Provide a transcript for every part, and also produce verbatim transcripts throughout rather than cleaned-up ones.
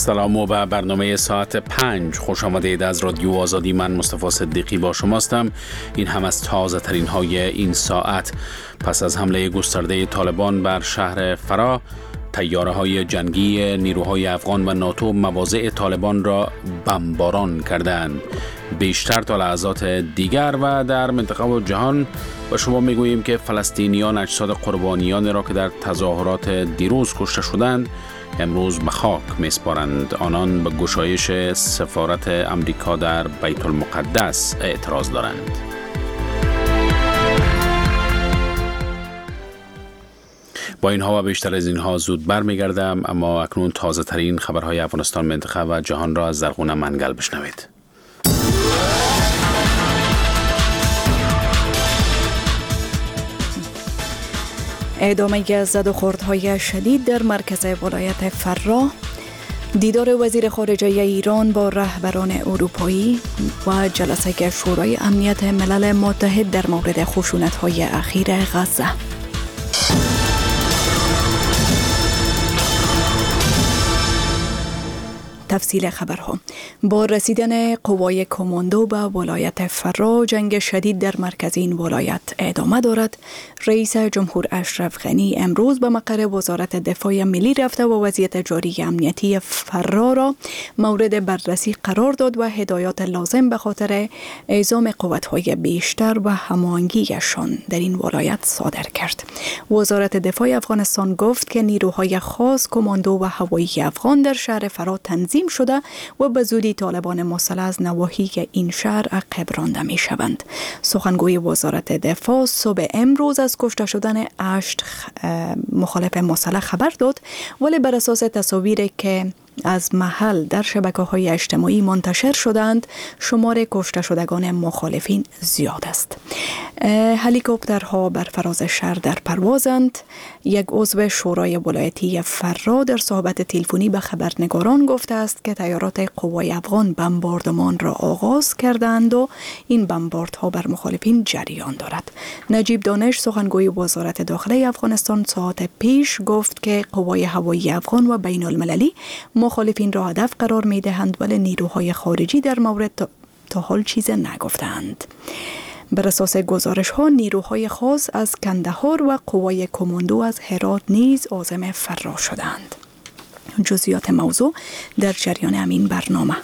سلام و به برنامه ساعت پنج خوش آمدید. از رادیو آزادی من مصطفی صدیقی با شماستم. این هم از تازه ترین های این ساعت. پس از حمله گسترده طالبان بر شهر فرا، طیاره های جنگی نیروهای افغان و ناتو مواضع طالبان را بمباران کردند. بیشتر تا لحظات دیگر و در منطقه و جهان و شما میگوییم که فلسطینیان اجساد قربانیان را که در تظاهرات دیروز کشته شدند امروز به خاک میسپارند. آنان به گشایش سفارت امریکا در بیت المقدس اعتراض دارند. با اینها و بیشتر از اینها زود برمیگردم، اما اکنون تازه ترین خبرهای افغانستان، منطقه و جهان را از زرغون منگل بشنوید. ادامه زد و خوردهای شدید در مرکز ولایت فرا، دیدار وزیر خارجه ایران با رهبران اروپایی و جلسه شورای امنیت ملل متحد در مورد خشونت‌های اخیر غزه. تفصیل خبرها. با رسیدن قوای کماندو به ولایت فرا، جنگ شدید در مرکز این ولایت ادامه دارد. رئیس جمهور اشرف غنی امروز به مقر وزارت دفاع ملی رفته و وضعیت جاری امنیتی فرا را مورد بررسی قرار داد و هدایات لازم به خاطر اعزام قوت‌های بیشتر و هماهنگیشان در این ولایت صادر کرد. وزارت دفاع افغانستان گفت که نیروهای خاص، کماندو و هوایی افغان در شهر فرا تنظیم شده و به زودی طالبان مسلح از نواحی این شهر عقب رانده می شوند. سخنگوی وزارت دفاع صبح امروز از کشته شدن هشت مخالف مسلح خبر داد، ولی بر اساس تصاویری که از محل در شبکه‌های اجتماعی منتشر شدند، شمار کشته شدگان مخالفین زیاد است. هلیکوپترها بر فراز شهر در پروازند. یک عضو شورای ولایتی فرا در صحبت تلفنی به خبرنگاران گفته است که تیارات قوای افغان بمباردمان را آغاز کردند و این بمباردها بر مخالفین جریان دارد. نجیب دانش، سخنگوی وزارت داخله افغانستان، ساعت پیش گفت که قوای هوایی افغان و بین المللی مخالفین را هدف قرار می دهند، ولی نیروهای خارجی در مورد تا حال چیز نگفتند. بر اساس گزارش ها، نیروهای خاص از کندهار و قوای کماندو از هرات نیز عازم فرا شدند. جزئیات موضوع در جریان همین برنامه.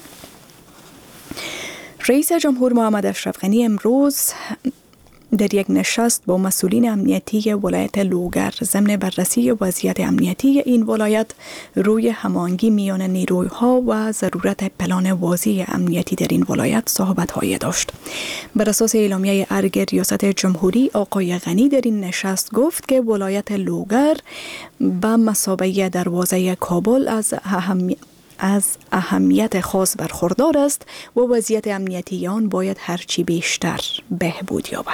رئیس جمهور محمد اشرف غنی امروز در یک نشست با مسئولین امنیتی ولایت لوگر ضمن بررسی وضعیت امنیتی این ولایت روی هماهنگی میان نیروها و ضرورت پلان واضح امنیتی در این ولایت صحبت‌های داشت. بر اساس اعلامیه ارگ ریاست جمهوری، آقای غنی در این نشست گفت که ولایت لوگر به مثابه دروازه کابل از اهمیت از اهمیت خاص برخوردار است و وضعیت امنیتی آن باید هرچی بیشتر بهبود یابد.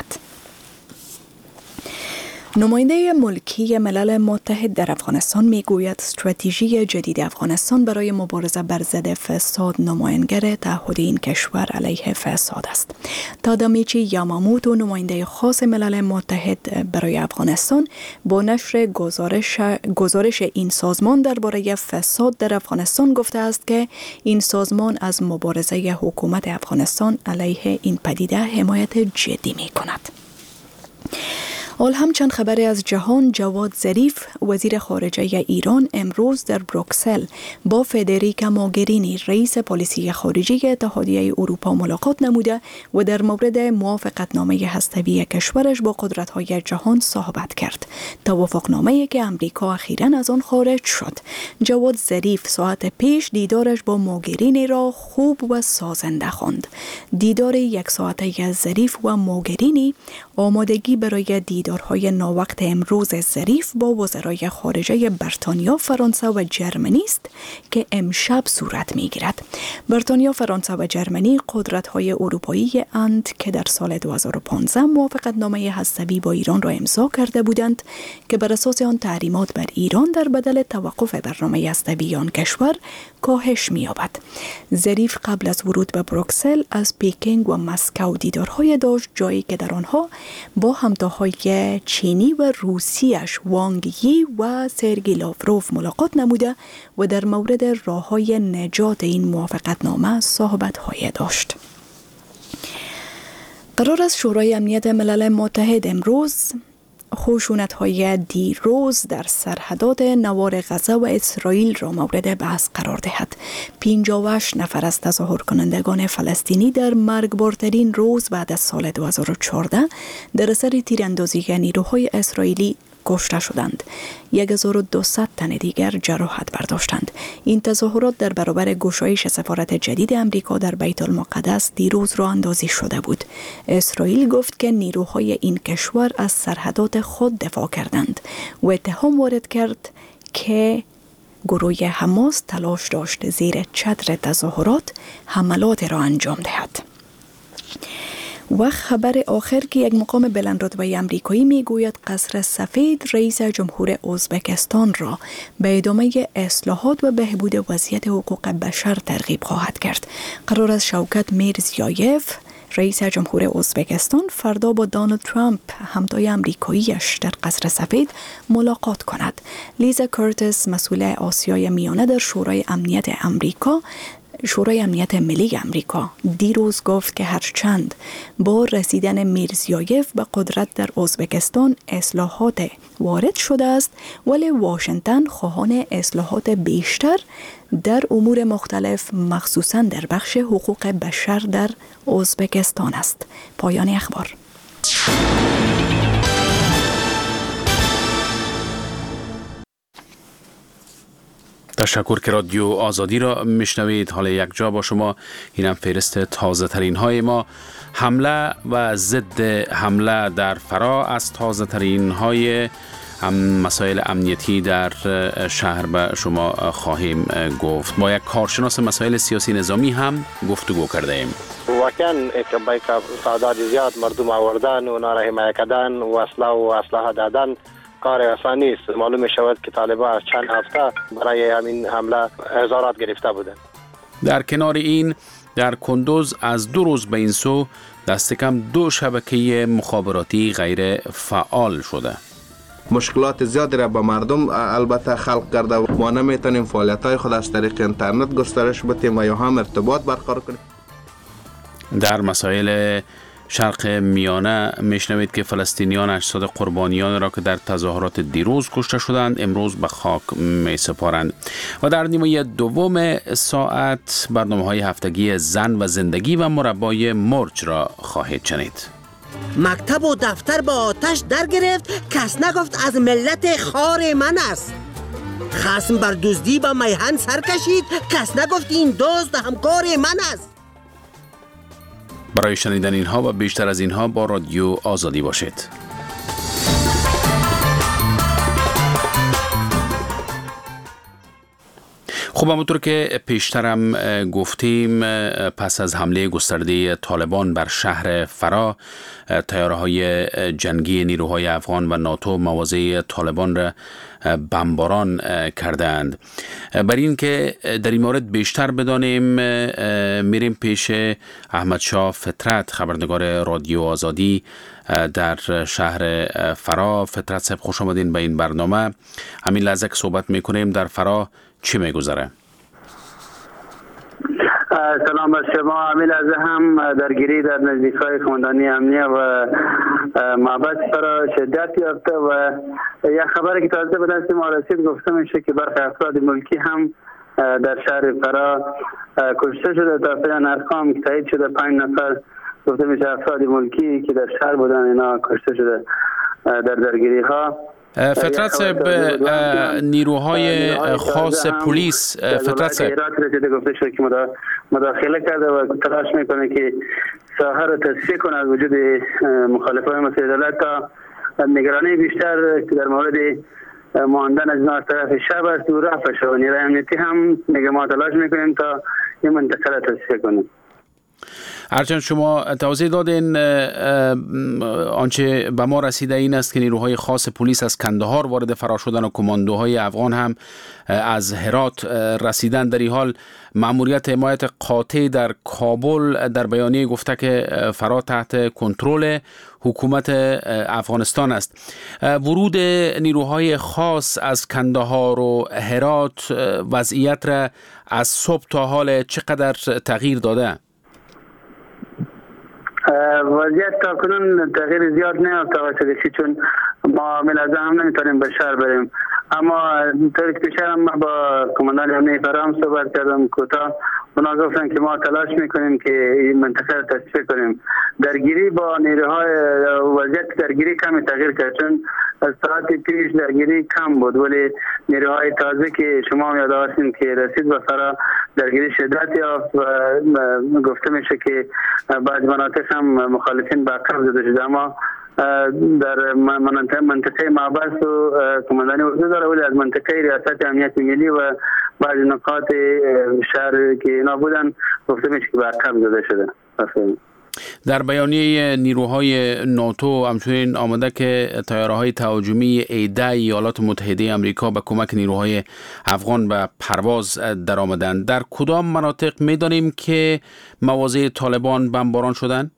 نماینده ملکی ملل متحد در افغانستان میگوید استراتژی جدید افغانستان برای مبارزه بر ضد فساد نمایانگر تعهد این کشور علیه فساد است. تادامیچی یاماموتو، نماینده خاص ملل متحد برای افغانستان، با نشر گزارش گزارش این سازمان درباره فساد در افغانستان گفته است که این سازمان از مبارزه حکومت افغانستان علیه این پدیده حمایت جدی می‌کند. حال همچند خبری از جهان. جواد ظریف، وزیر خارجه ایران، امروز در بروکسل با فدریکا موگرینی، رئیس پلیسی خارجه اتحادیه اروپا، ملاقات نموده و در مورد موافقتنامه هسته‌ای کشورش با قدرت‌های جهان صحبت کرد. توافقنامه‌ای که آمریکا اخیراً از آن خارج شد. جواد ظریف ساعت پیش دیدارش با موگرینی را خوب و سازنده خواند. دیدار یک ساعته ظریف و موگرینی آمادگی برای دیدارهای ناوقت امروز ظریف با وزرای خارجه بریتانیا، فرانسه و جرمنی است که امشب صورت می‌گیرد. بریتانیا، فرانسه و جرمنی قدرت‌های اروپایی اند که در سال دو هزار و پانزده موافقتنامه هسته‌ای با ایران را امضا کرده بودند که بر اساس آن تحریمات بر ایران در بدل توقف برنامه هسته‌ای آن کشور کاهش می‌یابد. ظریف قبل از ورود به بروکسل از پکینگ و مسکو دیدارهای داشت، جایی که در آنها با همتاهای چینی و روسیش وانگ یی و سرگی لاوروف ملاقات نموده و در مورد راه‌های نجات این موافقتنامه صحبت‌های داشت. قرار است شورای امنیت ملل متحد امروز خشونت‌های دیروز در سرحدات نوار غزه و اسرائیل را مورد بحث قرار دهد. پنجاه و هشت نفر از تظاهر کنندگان فلسطینی در مرگبارترین روز بعد از سال دو هزار و چهارده در اثر تیراندازی نیروهای اسرائیلی کشته شدند. هزار و دویست تن دیگر جراحت برداشتند. این تظاهرات در برابر گشایش سفارت جدید امریکا در بیت المقدس دیروز راه اندازی شده بود. اسرائیل گفت که نیروهای این کشور از سرحدات خود دفاع کردند و اتهام وارد کرد که گروه حماس تلاش داشت زیر چتر تظاهرات حملات را انجام دهد. و خبر آخر که یک مقام بلندرتبه امریکایی میگوید قصر سفید رئیس جمهور ازبکستان را به ادامه اصلاحات و بهبود وضعیت حقوق بشر ترغیب خواهد کرد. قرار است شوکت میرزیایف رئیس جمهور ازبکستان فردا با دونالد ترامپ همتای امریکاییش در قصر سفید ملاقات کند. لیزا کورتس مسئول آسیای میانه در شورای امنیت امریکا شورای امنیت ملی امریکا دیروز گفت که هرچند با رسیدن میرزیایف به قدرت در ازبکستان اصلاحات وارد شده است، ولی واشنگتن خواهان اصلاحات بیشتر در امور مختلف مخصوصاً در بخش حقوق بشر در ازبکستان است. پایان اخبار. تشکر که رادیو آزادی را میشنوید. حالا یک جا با شما، اینم فهرست تازه ترین های ما. حمله و ضد حمله در فرا از تازه ترین های مسائل امنیتی در شهر به شما خواهیم گفت. با یک کارشناس مسائل سیاسی نظامی هم گفتگو کرده ایم. واقعا تعداد زیاد مردم آوردن و اونا را حمایت کردن و اسلحه و اسلحه دادن کار آسانی است. معلوم می شود که طالبان از چند هفته برای همین حمله هزارات گرفته بودند. در کنار این در کندوز از دو روز به این سو دست کم دو شبکه مخابراتی غیر فعال شده. مشکلات زیادی را به مردم البته خلق کرده و ما نمیتونیم فعالیت‌های خود از طریق اینترنت گسترش بدیم و یا هم ارتباط برقرار کنیم. در مسائل شرق میانه میشنوید که فلسطینیان اجساد قربانیان را که در تظاهرات دیروز کشته شدند امروز به خاک می سپارند. و در نیمه دوم ساعت برنامه‌های هفتگی زن و زندگی و مربای مرج را خواهید شنید. مکتب و دفتر با آتش در گرفت، کس نگفت از ملت خار من است. خصم بر دزدی با میهن سر کشید، کس نگفت این دزد همکار من است. برای شنیدن اینها و بیشتر از اینها با رادیو آزادی باشید. خب همونطور که پیشترم گفتیم، پس از حمله گسترده طالبان بر شهر فرا، تیاره‌های جنگی نیروهای افغان و ناتو مواضع طالبان را بمباران کردند. برای این که در این مورد بیشتر بدانیم میریم پیش احمد شاه فطرت، خبرنگار رادیو آزادی در شهر فرا. فطرت صاحب خوش آمدین به این برنامه. همین لحظه که صحبت میکنیم در فرا چی میگذره؟ سلام بر شما. همین لحظه هم درگیری در نزدیکای کماندانی امنیه و معبد فرا شدت یافته و یک خبری که تازه به دست ما رسید گفته میشه که برخی افراد ملکی هم در شهر فرا کشته شده. تا فعلا ارقام که تایید شده پنج نفر گفته میشه افراد ملکی که در شهر بودن اینا کشته شده در درگیری ها. فطرت صاحب، نیروهای خاص پلیس فطرت صاحب گفته شده که مداخله کرده و تلاش میکنه که ساحه را تصفیه کنه از وجود مخالفان مسئله دولت تا نگرانی بیشتر که در مورد ماندن از از طرف شب است و رفع شد. نیروی امنیتی هم میگه ما تلاش میکنیم تا این منطقه را تصفیه کنیم. هرچند شما توضیح دادین، آنچه به ما رسیده این است که نیروهای خاص پلیس از کندهار وارد فرا شدن و کماندوهای افغان هم از هرات رسیدن. در این حال مأموریت حمایت قاطع در کابل در بیانیه گفته که فرا تحت کنترل حکومت افغانستان است. ورود نیروهای خاص از کندهار و هرات وضعیت را از صبح تا حال چقدر تغییر داده؟ وضعیت تا کنون تغییر زیاد نیافته، چون ما ملازم هم نمیتونیم به شهر بریم. اما طوری که پیش هم با کماندان امنیه فرا هم صحبت کردم کوتاه. اونا گفتن که ما تلاش میکنیم که این منطقه رو تصفیه کنیم. درگیری با نیروهای وضعیت درگیری کمی تغییر کرد، چون از ساعت پیش درگیری کم بود، ولی نیروهای تازه که شما هم یادآورین که رسید به فرا درگیری شدت یافت و گفته میشه که بعض مناطق هم مخالفین به عقب زده شده. اما در منطقه منطقه معبس و کماندانی وجود داره، ولی از منطقه ریاست امنیت ملی و بعض نقاط شهر که اینا بودن گفته میشه که به عقب زده شده. در بیانیه نیروهای ناتو همچنین آمده که طیاره‌های تهاجمی ایده ایالات متحده آمریکا به کمک نیروهای افغان به پرواز در آمدند. در کدام مناطق می‌دانیم که مواضع طالبان بمباران شدند؟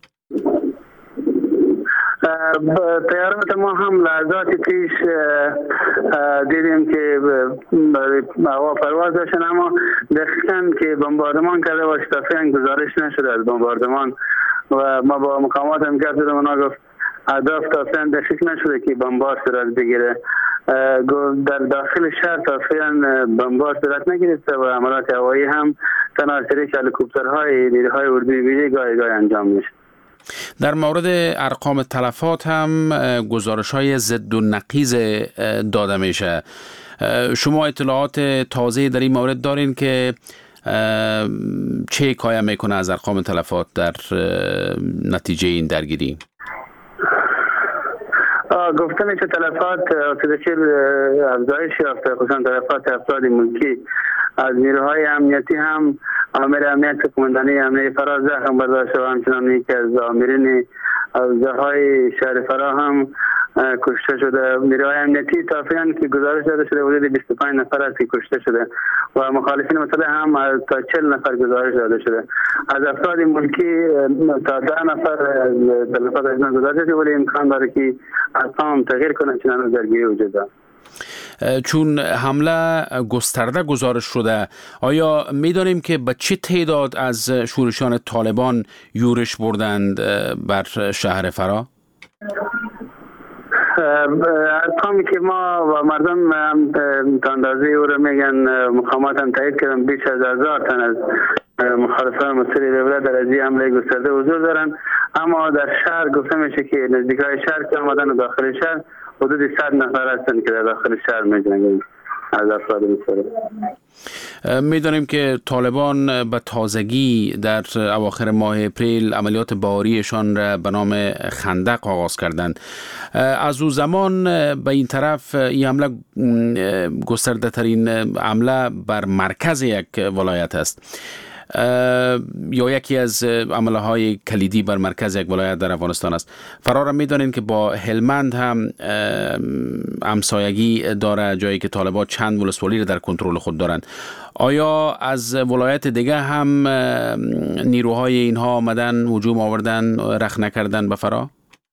طیارات ما هم لحظات پیش دیدیم که هوا پرواز داشتن، اما دقیقاً که بمباردمان کرده و شتافیان گزارش نشده از بمباردمان و ما با مقامات هم گفت دادم، اونا گفت اهداف تافیان دقیق نشده که بمبار صورت بگیره. در داخل شهر تافیان بمبار صورت نگرفته و عملات هوایی هم تنها از طریق هلیکوپترهای نیروهای اردوی ویژه گاهی گاهی انجام میشه. در مورد ارقام تلفات هم گزارش‌های ضد و نقیض داده میشه. شما اطلاعات تازه در این مورد دارین که چه حکایت میکنه از ارقام تلفات در نتیجه این درگیری؟ گفته میشه تلفات تدشیر افزایش یافته، خصوصا تلفات افراد ملکی. از نیروهای امنیتی هم آمر امنیت کماندانی امنیه فرا زخم برداشته و همچنان یکی از آمرین حوزه‌های شهر فرا هم کشته شده. نیروهای امنیتی تافیان که گزارش داده شده حدود بیست و پنج نفر است که کشته شده و مخالفین مسلح هم از تا چهل نفر گزارش داده شده. از افراد ملکی تا ده نفر تلفات از گزارش شده، ولی امکان داره که ارقام تغییر کنه، چنان درگیری وجود داره. چون حمله گسترده گزارش شده، آیا می‌دانیم که به چه تعداد از شورشیان طالبان یورش بردند بر شهر فرا؟ ارقامی که ما و مردم تا اندازه او رو میگن، مقامات هم تایید کردن بیش از هزار تن از مخالفان مسئول دولت در از این حمله گسترده حضور دارن. اما در شهر گفته میشه که نزدیکای شهر که آمدن و داخل شهر حدود صد نفر هستن که در داخل شهر میجنگن از افراد مسئول. میدانیم که طالبان به تازگی در اواخر ماه اپریل عملیات بهاریشان را به نام خندق آغاز کردند. از او زمان به این طرف این حمله گسترده ترین حمله بر مرکز یک ولایت است یا یکی از عمله های کلیدی بر مرکز یک ولایت در افغانستان است. فرا میدانین که با هلمند هم همسایگی داره، جایی که طالبان چند ولسوالی را در کنترل خود دارند. آیا از ولایت دیگه هم نیروهای اینها آمدن هجوم آوردن رخنه کردن به فرا؟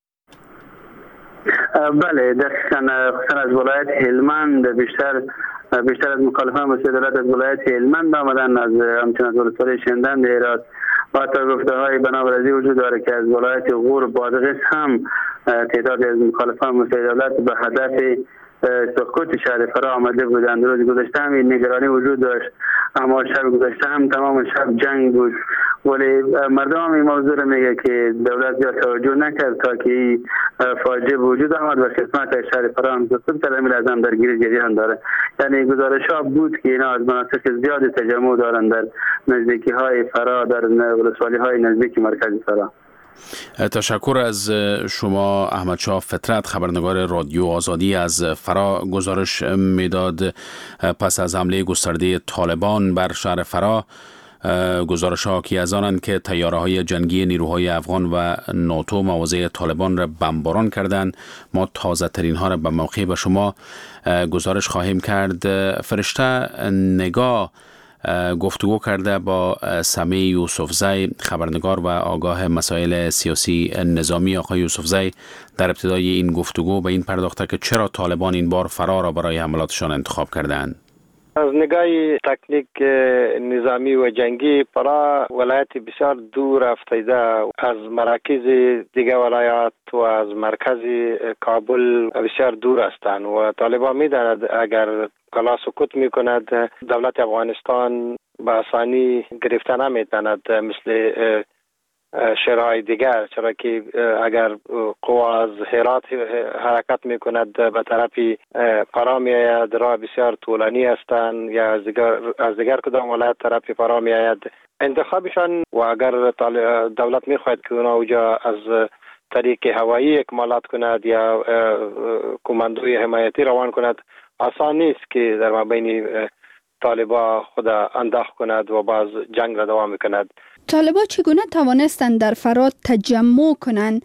بله، دقیقاً خصوصا از ولایت هلمند بیشتر بیشتر از مخالفان مسئول دولت از ولایت هلمند آمدن، از همچنین از ولسوالی شندن هرات و حتی گفته های بنابرازی وجود داره که از ولایت غور بادغیس هم تعدادی از مخالفان مسئول دولت به هدف سقوط شهر فرا آمده بودند. روز گذشته هم این نگرانی وجود داشت، اما شب گذشته هم تمام شب جنگ بود، ولی مردم هم این موضوع رو میگه که دولت زیاد توجه نکرد تا که این فاجعه وجود آمد و خدمت شهر فرا هم سقوط کرد. همین لازم درگیری جریان داره. یعنی گزارش ها بود که اینا از مناطق زیاد تجمع دارند در نزدیکی های فرا، در ولسوالی های نزدیک مرکز فرا. تشکر از شما احمد شاه فطرت، خبرنگار رادیو آزادی از فرا. گزارش میداد پس از حمله گسترده طالبان بر شهر فرا گزارش ها حاکی از آنند که طیاره های جنگی نیروهای افغان و ناتو مواضع طالبان را بمباران کردند. ما تازه ترین ها را به موقع به شما گزارش خواهیم کرد. فرشته نگاه گفتگو کرده با سمی یوسفزی، خبرنگار و آگاه مسائل سیاسی نظامی. آقای یوسفزی در ابتدای این گفتگو به این پرداخته که چرا طالبان این بار فرار را برای حملاتشان انتخاب کردند. از نگاه تکنیک نظامی و جنگی فرا ولایت بسیار دور افتاده از مراکز دیگر ولایات و از مرکز کابل بسیار دور هستند و طالبان می‌داند اگر کلا سکوت می‌کند دولت افغانستان به آسانی گرفته نمی‌تواند مثل شهرهای دیگر، چرا که اگر قوا از هرات حرکت میکند به طرف فرا میآید، راه بسیار طولانی هستند، یا از دیگر از دیگر کدام ولایت طرف فرا میآید. انتخابشان و اگر دولت میخواهد که اونا اوجا از طریق هوایی اکمالات کند یا کماندوی حمایتی روان کند، آسان نیست که در مابین طالبا خود انداخت کند و باز جنگ را دوام کند. طالبا چگونه توانستند در فرات تجمع کنند؟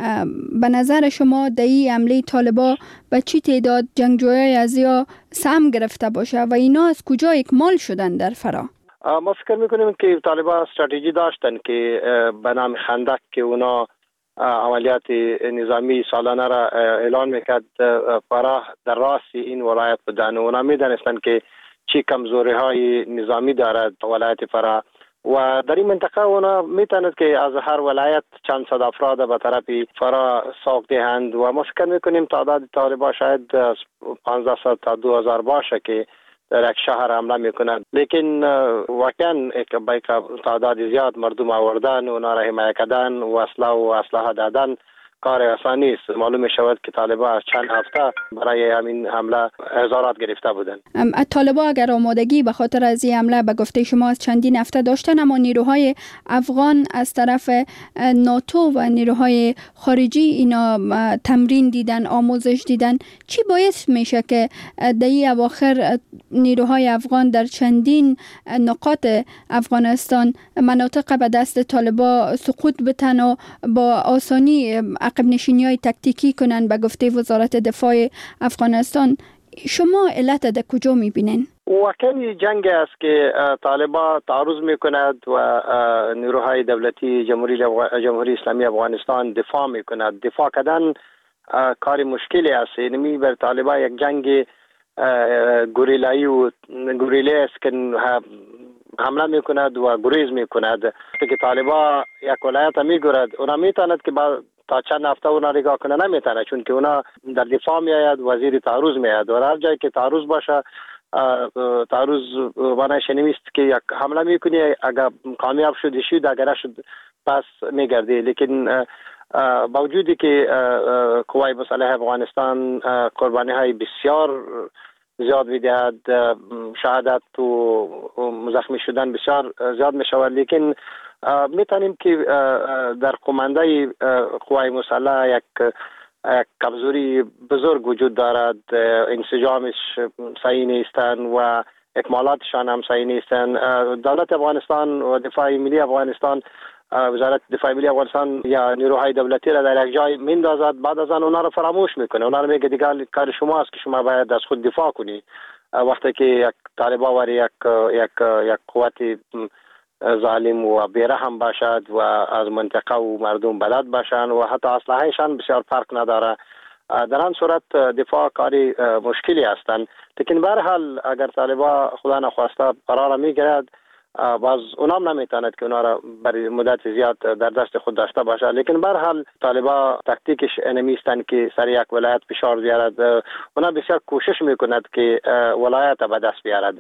به نظر شما در این حمله طالبا به چی تعداد جنگجویای از یا سهم گرفته باشه و اینا از کجا اکمال شدن در فرا؟ ما فکر میکنیم که طالبا استراتژی داشتن که به نام خندق که اونا عملیات نظامی سالانه را اعلان میکرد فرا در راست این ولایت بودن. اونا میدانستند که چی کمزوری های نظامی دارد ولایت فرا و در این منطقه اونا میتواند که از هر ولایت چند صد افراد به طرف فرا ساق دهند و ما فکر میکنیم تعداد طالبان شاید پانزده صد تا دو هزار باشه که در یک شهر حمله میکنند، لیکن واقعا یک تعداد زیاد مردم آوردن، اونا را حمایت کردن و اسلحه و اسلحه دادن کار آسانی است. معلوم می شود که طالبان از چند هفته برای همین حمله هزارات گرفته بودند. طالبان اگر آمادگی به خاطر از این حمله به گفته شما از چندین هفته داشتن، اما نیروهای افغان از طرف ناتو و نیروهای خارجی اینا تمرین دیدن، آموزش دیدن، چی باعث میشه که در این اواخر نیروهای افغان در چندین نقاط افغانستان مناطق به دست طالبان سقوط بتن و با آسانی عقب نشینی‌های تکتیکی کنن به گفته وزارت دفاع افغانستان؟ شما علت در کجا می‌بینین؟ واقعی جنگ است که طالبان تعرض می‌کند و نیروهای دولتی جمهوری جمهوری اسلامی افغانستان دفاع می‌کند. دفاع کردن کار مشکلی است. یعنی بر طالبان یک جنگ گوریلایی و گوریلی است که حمله می‌کند و گریز می‌کند. که طالبان یک ولایت می‌گیرد، اونا می‌تواند که با تا چند هفته اونا نگاه کنه نمیتونه، چون که اونا در دفاع میآید، وزیر تعرض میآید و هر جایی که تعرض باشه تعرض معنیش نیست که یک حمله میکنی، اگر کامیاب شدی شد، اگر شد پس میگردی. لیکن با وجودی که قوای مسلح افغانستان قربانی های بسیار زیاد میدهد، شهادت و مزخمی شدن بسیار زیاد میشود، لیکن میتونیم که در قمانده قوای مسلح یک کمزوری بزرگ وجود دارد. انسجامش صحیح نیستند و اکمالاتشان هم صحیح نیستند. دولت افغانستان و دفاع ملی افغانستان، وزارت دفاع ملی افغانستان یا نیروهای دولتی را در یک جای میندازد، بعد از آن اونا را فراموش میکنه. اونا را میگه دیگه کار شما است که شما باید از خود دفاع کنی. وقتی که یک طالبان و یک یک یک قوت ظالم و بیرحم باشد و از منطقه و مردم بلد باشند و حتی اسلحه‌شان بسیار فرق نداره، در آن صورت دفاع کاری مشکلی هستند. لیکن به هر حال اگر طالبان خدا نخواسته قرار میگیرد، باز اونام نمیتواند که اونا را برای مدت زیاد در دست خود داشته باشه. لیکن به هر حال طالبان تاکتیکش انمیستند که سر یک ولایت فشار بیارد. اونا بسیار کوشش میکند که ولایت به دست بیارد.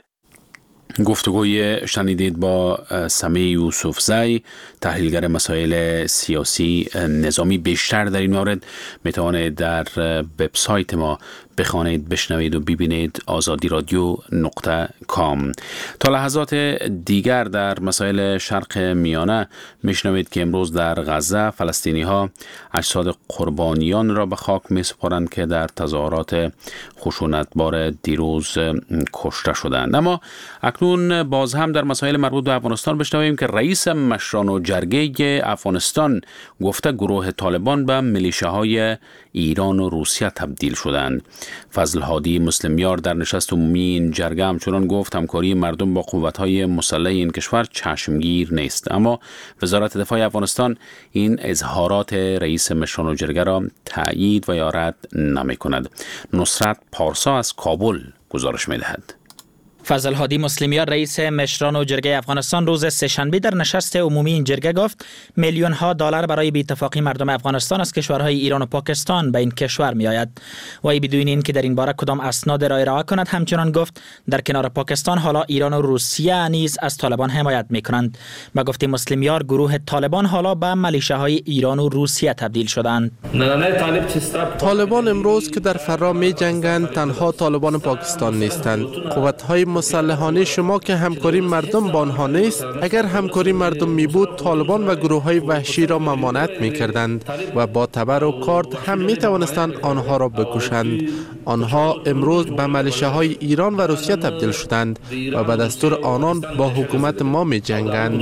گفتگوی شنیدید با سمی یوسفزی، تحلیلگر مسائل سیاسی نظامی. بیشتر در این مورد میتوانید در وبسایت ما بخوانید، بشنوید و ببینید، آزادی رادیو نقطه کام. تا لحظات دیگر در مسائل شرق میانه میشنوید که امروز در غزه فلسطینی ها اجساد قربانیان را به خاک می سپارند که در تظاهرات خشونتبار دیروز کشته شدند. اما اکنون ازتون باز هم در مسائل مربوط به افغانستان بشنویم که رئیس مشران و جرگه افغانستان گفته گروه طالبان به میلیشیاهای ایران و روسیه تبدیل شدند. فضل هادی مسلمیار در نشست عمومی این جرگه همچنان گفت همکاری مردم با قوت‌های مسلح این کشور چشمگیر نیست، اما وزارت دفاع افغانستان این اظهارات رئیس مشران و جرگه را تأیید و یا رد نمی‌کند. نصرت پارسا از کابل گزارش می‌دهد. فضل هادی مسلمیار رئیس مشران و جرگه افغانستان روز سه‌شنبه در نشست عمومی این جرگه گفت میلیون ها دلار برای بی‌اتفاقی مردم افغانستان از کشورهای ایران و پاکستان به این کشور می آید. وی بدون اینکه در این باره کدام اسناد را ارائه کند همچنان گفت در کنار پاکستان حالا ایران و روسیه نیز از طالبان حمایت می کنند. با گفته مسلمیار گروه طالبان حالا به میلیشیاهای ایران و روسیه تبدیل شدند. طالبان امروز که در فرا می جنگند تنها طالبان پاکستان نیستند. قوت‌های مسلحانه شما که همکاری مردم با آنها نیست، اگر همکاری مردم می بود طالبان و گروه های وحشی را ممانعت می کردند و با تبر و کارد هم می توانستند آنها را بکشند. آنها امروز به میلیشیاهای ایران و روسیه تبدیل شدند و به دستور آنان با حکومت ما می جنگند.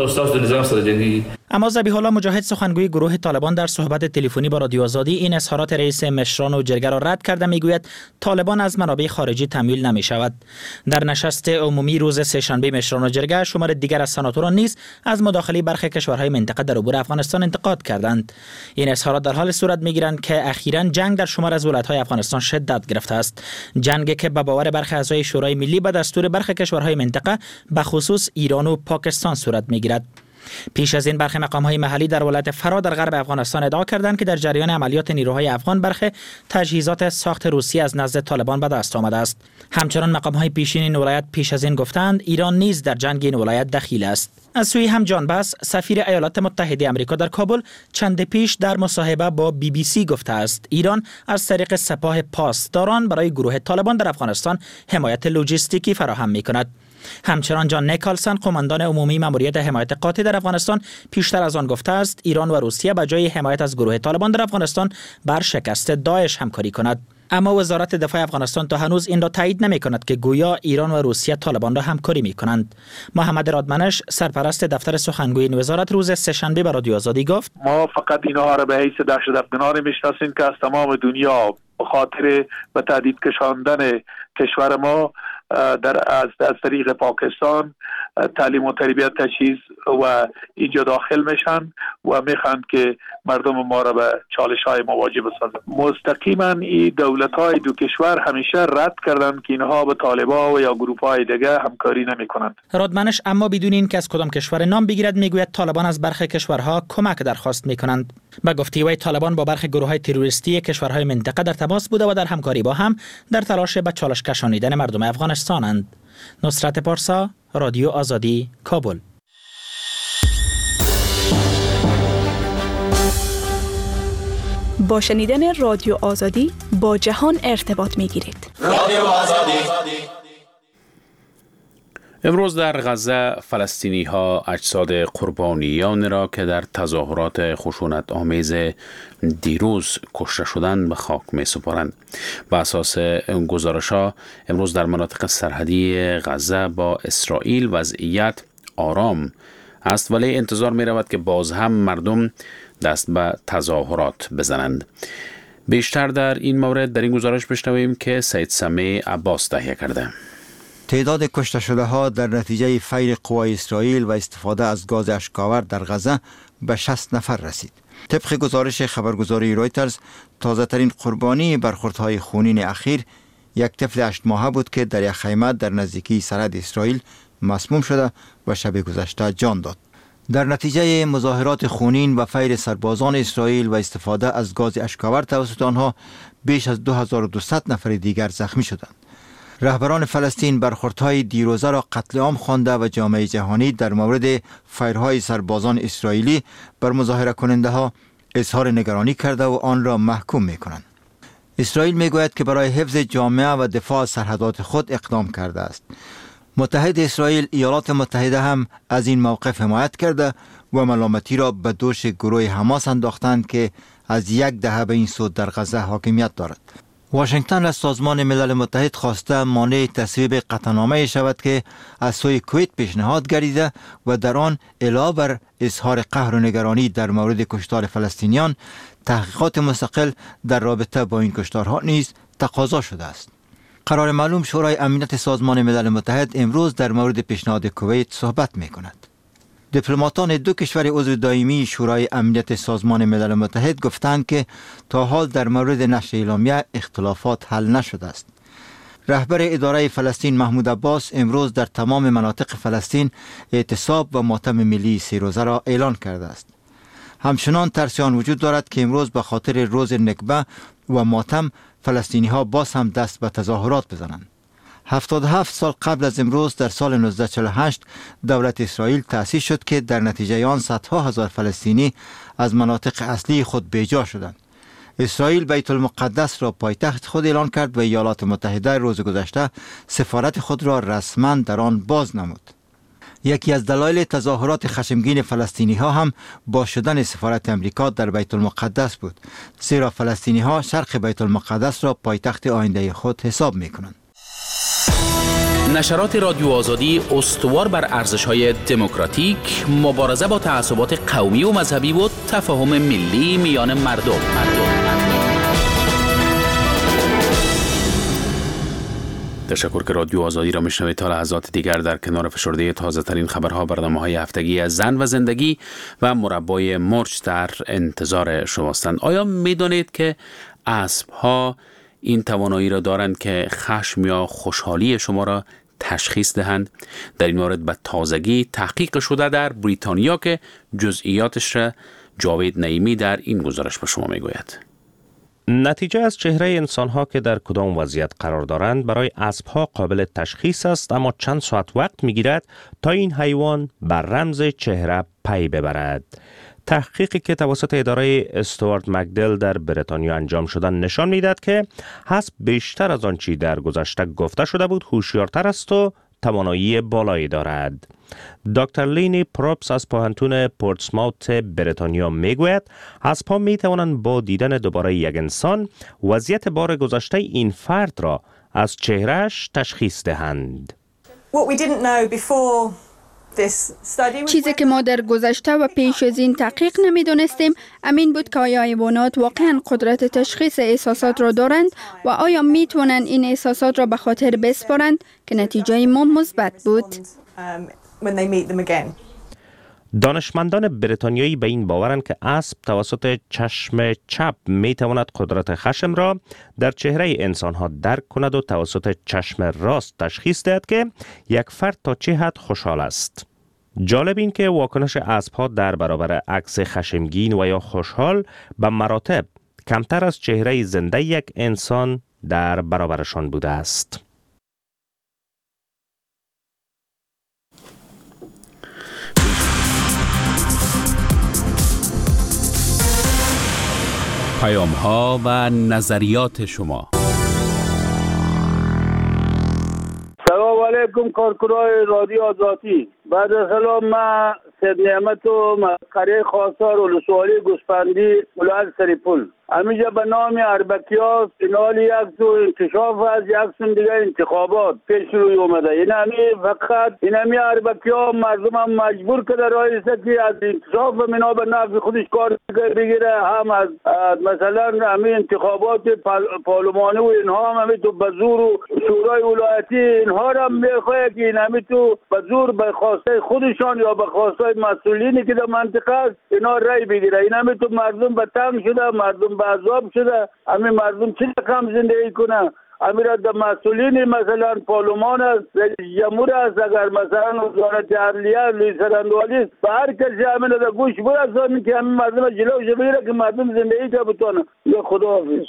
اما ذبیح الله مجاهد سخنگوی گروه طالبان در صحبت تلفنی با رادیو آزادی این اظهارات رئیس مشران و جرگه را رد کرده میگوید طالبان از منابع خارجی تمویل نمی شود. در نشست عمومی روز سه‌شنبه مشران و جرگه شمار دیگر از سناتوران نیز از مداخله برخی کشورهای منطقه در عبور افغانستان انتقاد کردند. این اظهارات در حال صورت میگیرند که اخیراً جنگ در شمار از ولایت‌های افغانستان شدت گرفته است. جنگی که به باور برخی اعضای شورای ملی به دستور برخی کشورهای منطقه به خصوص ایران و پاکستان صورت میگیرد. پیش از این برخی مقام‌های محلی در ولایت فرا در غرب افغانستان ادعا کردند که در جریان عملیات نیروهای افغان برخی تجهیزات ساخت روسی از نزد طالبان به دست آمده است. همچنان مقام‌های پیشین این ولایت پیش از این گفتند ایران نیز در جنگ این ولایت دخیل است. از سوی هم جان بس سفیر ایالات متحده آمریکا در کابل چند پیش در مصاحبه با بی بی سی گفته است ایران از طریق سپاه پاسداران برای گروه طالبان در افغانستان حمایت لوجستیکی فراهم می‌کند. همچنان جان نیکالسن قماندان عمومی ماموریت حمایت قاطع در افغانستان پیشتر از آن گفته است ایران و روسیه به جای حمایت از گروه طالبان در افغانستان بر شکست داعش همکاری کند. اما وزارت دفاع افغانستان تا هنوز این را تایید نمی کند که گویا ایران و روسیه طالبان را همکاری می کنند. محمد رادمنش سرپرست دفتر سخنگوی این وزارت روز سه‌شنبه به رادیو آزادی گفت ما فقط اینها را به حیث دهشت افغانان میشناسیم که از تمام دنیا به خاطر به تهدید کشاندن کشور ما در از, از طریق پاکستان تعلیم و تربیت تجهیز و اینجا داخل میشن و میخواند که مردم ما را به چالش های مواجه بسازند. مستقیما این دولت های دو کشور همیشه رد کردند که اینها به طالبان و یا گروه های دیگه همکاری نمی کنند. رادمنش اما بدون این که از کدام کشور نام بگیرد میگوید طالبان از برخی کشورها کمک درخواست میکنند. به گفته وی طالبان با برخی گروه های تروریستی کشورهای منطقه در تماس بوده و در همکاری با هم در تلاش به چالش کشانیدن مردم افغانستانند. نصرت پارسا، رادیو آزادی، کابل. با شنیدن رادیو آزادی با جهان ارتباط می‌گیرید. رادیو آزادی. امروز در غزه فلسطینی ها اجساد قربانیان را که در تظاهرات خشونت آمیز دیروز کشته شدند به خاک می سپارند. به اساس گزارش ها امروز در مناطق سرحدی غزه با اسرائیل وضعیت آرام است، ولی انتظار می رود که باز هم مردم دست به تظاهرات بزنند. بیشتر در این مورد در این گزارش بشنویم که سید سمیع عباس تهیه کرده. تعداد کشته شده ها در نتیجه فیر قوای اسرائیل و استفاده از گاز اشک‌آور در غزه به شصت نفر رسید. طبق گزارش خبرگزاری رویترز تازه ترین قربانی برخوردهای خونین اخیر یک طفل هشت ماهه بود که در یک خیمه در نزدیکی سرحد اسرائیل مسموم شده و شب گذشته جان داد. در نتیجه مظاهرات خونین و فیر سربازان اسرائیل و استفاده از گاز اشک‌آور توسط آنها بیش از دو هزار و دویست نفر دیگر زخمی شدند. رهبران فلسطین برخوردهای دیروزه را قتل عام خوانده و جامعه جهانی در مورد فیرهای سربازان اسرائیلی بر مظاهره کننده ها اظهار نگرانی کرده و آن را محکوم می کنند. اسرائیل می گوید که برای حفظ جامعه و دفاع از سرحدات خود اقدام کرده است. متحد اسرائیل ایالات متحده هم از این موقف حمایت کرده و ملامتی را به دوش گروه حماس انداختند که از یک دهه به این سو در غزه حاکمیت دارد. واشنگتن از سازمان ملل متحد خواسته مانع تصویب قطعنامه شود که از سوی کویت پیشنهاد گردیده و در آن علاوه بر اظهار قهر و نگرانی در مورد کشتار فلسطینیان، تحقیقات مستقل در رابطه با این کشتارها نیز تقاضا شده است. قرار معلوم شورای امنیت سازمان ملل متحد امروز در مورد پیشنهاد کویت صحبت می کند. دیپلماتان دو کشور عضو دائمی شورای امنیت سازمان ملل متحد گفتند که تا حال در مورد نشر اعلامیه اختلافات حل نشده است. رهبر اداره فلسطین محمود عباس امروز در تمام مناطق فلسطین اعتصاب و ماتم ملی سه روزه را اعلان کرده است. همچنان ترسیان وجود دارد که امروز به خاطر روز نکبه و ماتم فلسطینی ها باز هم دست به تظاهرات بزنند. هفتاد و هفت سال قبل از امروز در سال نوزده چهل و هشت دولت اسرائیل تأسیس شد که در نتیجه آن صدها هزار فلسطینی از مناطق اصلی خود بیجا شدند. اسرائیل بیت المقدس را پایتخت خود اعلان کرد و ایالات متحده روز گذشته سفارت خود را رسما در آن باز نمود. یکی از دلایل تظاهرات خشمگین فلسطینی ها هم باز شدن سفارت امریکا در بیت المقدس بود، زیرا فلسطینی ها شرق بیت المقدس را پایتخت آینده خود حساب می کنند. نشرات رادیو آزادی استوار بر ارزش‌های دموکراتیک، مبارزه با تعصبات قومی و مذهبی و تفاهم ملی میان مردم. مردم. تشکر که رادیو آزادی را میشنوید. تا لحظات دیگر در کنار فشرده تازه ترین خبرها، برنامه‌های هفتگی از زن و زندگی و مربای مرج در انتظار شماستند. آیا می‌دانید که اسب‌ها این توانایی را دارند که خشم یا خوشحالی شما را تشخیص دهند؟ در این مورد به تازگی تحقیق شده در بریتانیا که جزئیاتش را جاوید نعیمی در این گزارش به شما میگوید. نتیجه از چهره انسان‌ها که در کدام وضعیت قرار دارند برای اسب‌ها قابل تشخیص است، اما چند ساعت وقت می‌گیرد تا این حیوان بر رمز چهره پی ببرد. تحقیقی که توسط اداره استوارت مکدل در بریتانیا انجام شده نشان می‌دهد که اسب بیشتر از آنچه در گذشته گفته شده بود هوشیارتر است و توانایی بالایی دارد. دکتر لینی پروپس از پوهنتون پورتسماوت بریتانیا میگوید اسب‌ها میتوانند با دیدن دوباره یک انسان وضعیت بار گذشته این فرد را از چهرهش تشخیص دهند. چیزی که ما در گذشته و پیش از این تحقیق نمیدونستیم امین بود که آیا حیوانات واقعا قدرت تشخیص احساسات را دارند و آیا میتونن این احساسات را به خاطر بسپارند که نتیجه ما مثبت بود. دانشمندان بریتانیایی به این باورند که اسب توسط چشم چپ می تواند قدرت خشم را در چهره انسان‌ها درک کند و توسط چشم راست تشخیص دهد که یک فرد تا چه حد خوشحال است. جالب این که واکنش اسب‌ها در برابر عکس خشمگین و یا خوشحال به مراتب کمتر از چهره زنده یک انسان در برابرشان بوده است. پیام ها و نظریات شما. سلام علیکم کارکنان رادیو آزادی. بعد از سلام، من سید نعمت و مسقره خواستار ولسوالی گوسفندی ولایت سریپول. همینجا به نام اربکیاس اینال یک سو انکشاف از یک سو دیگه انتخابات پیش روی اومده. این همی فقط این همی اربکیا مردم هم مجبور کرده رئیسه که از انکشاف و منا به نفع خودش کار بگیره، هم از مثلا همین انتخابات پارلمانی و اینها هم همی تو به زور و شورای ولایتی اینها هم میخواه که این همی تو به زور به خواسته خودشان یا به خواسته مسئولینی که در منطقه است اینا رای بگیره. این همی تو مردم به تنگ شده، مردم به عذاب شده. همین مردم چه کم زندگی کنه؟ همین را در مسئولین مثلا پارلمان است، رئیس جمهور است، اگر مثلا وزارت عدلیه لوی سرندوالی است، به هر کسی همین را گوش برسانید که همین مردم جلوش بگیره که مردم زندگی که بتونه. یا خداحافظ.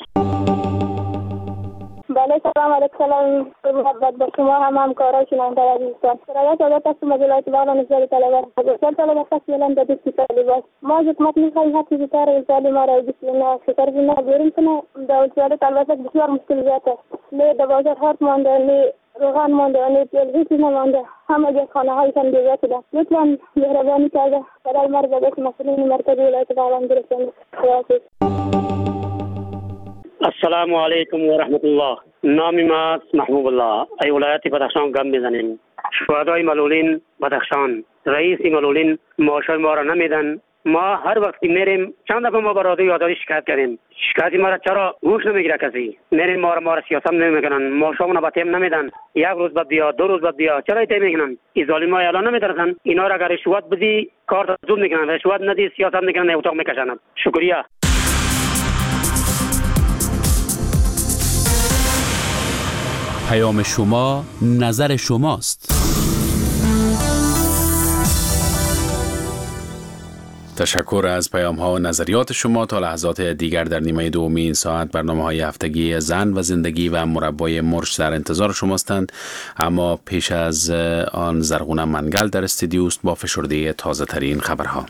بله سلام علیکم. سلام محبت با شما هم همکارای شنونده عزیزان. رایت عادت است مجلات بالا نظر طلبه. بسیار طلبه فصل در دستی طالبات. ما از حکومت می‌خواهیم حتی بیشتر ازالی ما را بسیار شکر بنا بیرون کنه. دولت طلبات بسیار مشکلات است. لی دوازده هات مانده، لی روغن مانده، لی تیل هیچ نمانده. همه جا خانه هایشان بیوه شده. لطفاً مهربانی کرده برای ما را به مسئولین مرکزی ولایت بالا برسانید. السلام علیکم و رحمت الله. نام ما محبوب الله. ای ولایت بدخشان گام میزنیم. شهدای معلولین بدخشان، رئیس معلولین معاشای ما را نمیدن. ما هر وقتی میریم چند دفعه ما با رادیو آزادی شکایت کردیم. شکایتی ما را چرا گوش نمیگیره کسی؟ میریم ما را ما را سیاست نمیکنن. معاشمون با تیم نمیدن. یک روز بعد بیا، دو روز بعد بیا. چرا تیم میکنن؟ این ظالما اعلان نمیدرسن. اینا را اگر رشوت بدی کار زود میکنن. رشوت ندی سیاست میکنن، اتاق میکشن. شکریه. پیام شما، نظر شماست. تشکر از پیام ها و نظریات شما. تا لحظات دیگر در نیمه دومی این ساعت برنامه های هفتگی زن و زندگی و مربای مرش در انتظار شماستند. اما پیش از آن زرغونه منگل در استودیوست با فشرده تازه ترین خبرها.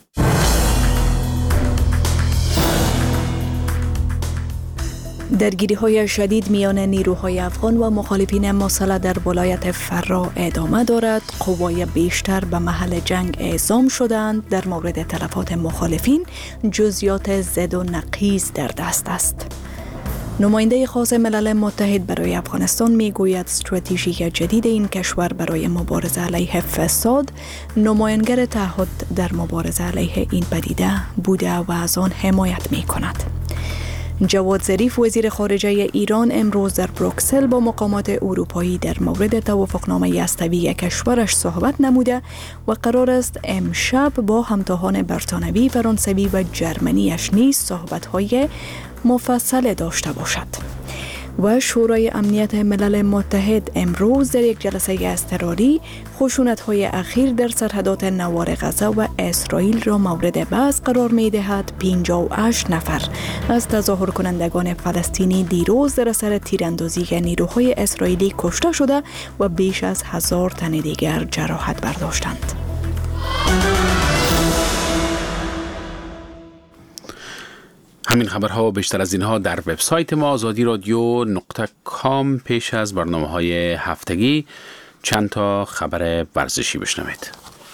درگیری های شدید میان نیروهای افغان و مخالفین مسلح در ولایت فرا ادامه دارد. قوای بیشتر به محل جنگ اعزام شدند. در مورد تلفات مخالفین جزئیات زد و نقیض در دست است. نماینده خاص ملل متحد برای افغانستان میگوید استراتژی جدید این کشور برای مبارزه علیه فساد نمایانگر تعهد در مبارزه علیه این پدیده بوده و از آن حمایت می کند. جواد ظریف وزیر خارجه ایران امروز در بروکسل با مقامات اروپایی در مورد توافقنامه استوی کشورش صحبت نموده و قرار است امشب با همتاهان برتانوی، فرانسوی و جرمنیش نیز صحبت‌های مفصل داشته باشد. و شورای امنیت ملل متحد امروز در یک جلسه اضطراری خشونت‌های اخیر در سرحدات نوار غزه و اسرائیل را مورد بحث قرار می‌دهد. پنجاه و هشت نفر از تظاهر کنندگان فلسطینی دیروز در اثر تیراندازی نیروهای اسرائیلی کشته شده و بیش از هزار تن دیگر جراحت برداشتند. همین خبرها و بیشتر از اینها در وبسایت ما آزادی رادیو نقطه کام. پیش از برنامه های هفتگی چند تا خبر ورزشی بشنوید.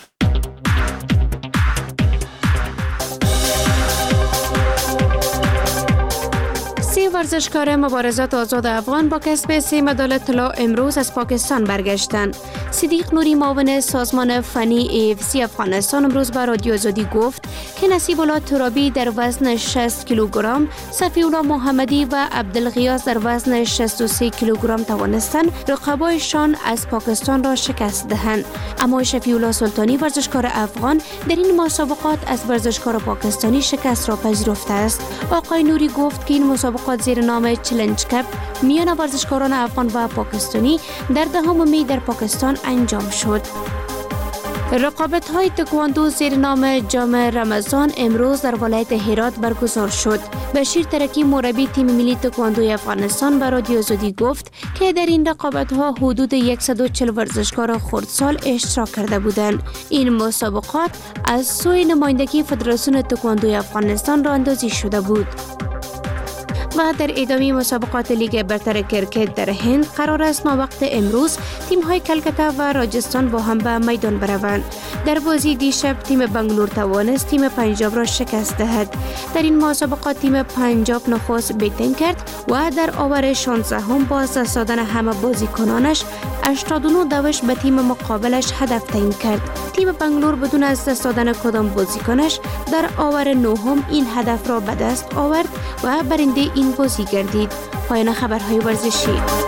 ورزشکار مبارزات آزاد افغان با کسب سه مدال طلا امروز از پاکستان برگشتند. صدیق نوری معاون سازمان فنی ای اف سی افغانستان امروز به رادیو آزادی گفت که نصیب الله ترابی در وزن شصت کیلوگرم، صفی الله محمدی و عبدالغیاث در وزن شصت و سه کیلوگرم توانستند رقبایشان از پاکستان را شکست دهند. اما شفیع الله سلطانی ورزشکار افغان در این مسابقات از ورزشکار پاکستانی شکست را پذیرفته است. آقای نوری گفت که این مسابقات زیر نام چلنج کپ میان ورزشکاران افغان و پاکستانی در دهم می در پاکستان انجام شد. رقابت های تکواندو زیر نام جام رمضان امروز در ولایت هرات برگزار شد. بشیر ترکی مربی تیم ملی تکواندوی افغانستان به رادیو آزادی گفت که در این رقابت ها حدود صد و چهل ورزشکار خردسال اشتراک کرده بودند. این مسابقات از سوی نمایندگی فدراسیون تکواندوی افغانستان راه اندازی شده بود. و در ادامه مسابقات لیگ برتر کرکت در هند قرار است مابوقت امروز تیم های کلکتا و راجستان با هم به میدان بروند. در بازی دیشب تیم بنگلور توانست تیم پنجاب را شکست دهد. در این مسابقات تیم پنجاب نخست بیتن کرد و در آور شانزده هم با از دست دادن همه بازیکنانش هشتاد و نه دوش به تیم مقابلش هدف تعیین کرد. تیم بنگلور بدون از دست دادن کدام بازیکنش در آور نهم این هدف را به دست آورد و برنده این بازی گردید. پایان خبرهای ورزشی.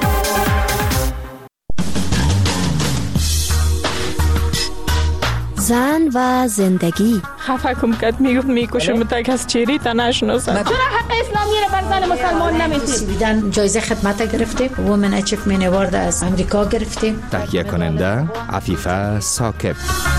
زن و زندگی. خفه کم کد میگفت میکشم تک از چیری تا نشناسم. چرا حق اسلامی رو بر زن مسلمان نمیدید؟ بیدن جایزه خدمت گرفتیم. وومن اچیومنت اوارد از امریکا گرفتیم. تهیه کننده عفیفه ثاقب.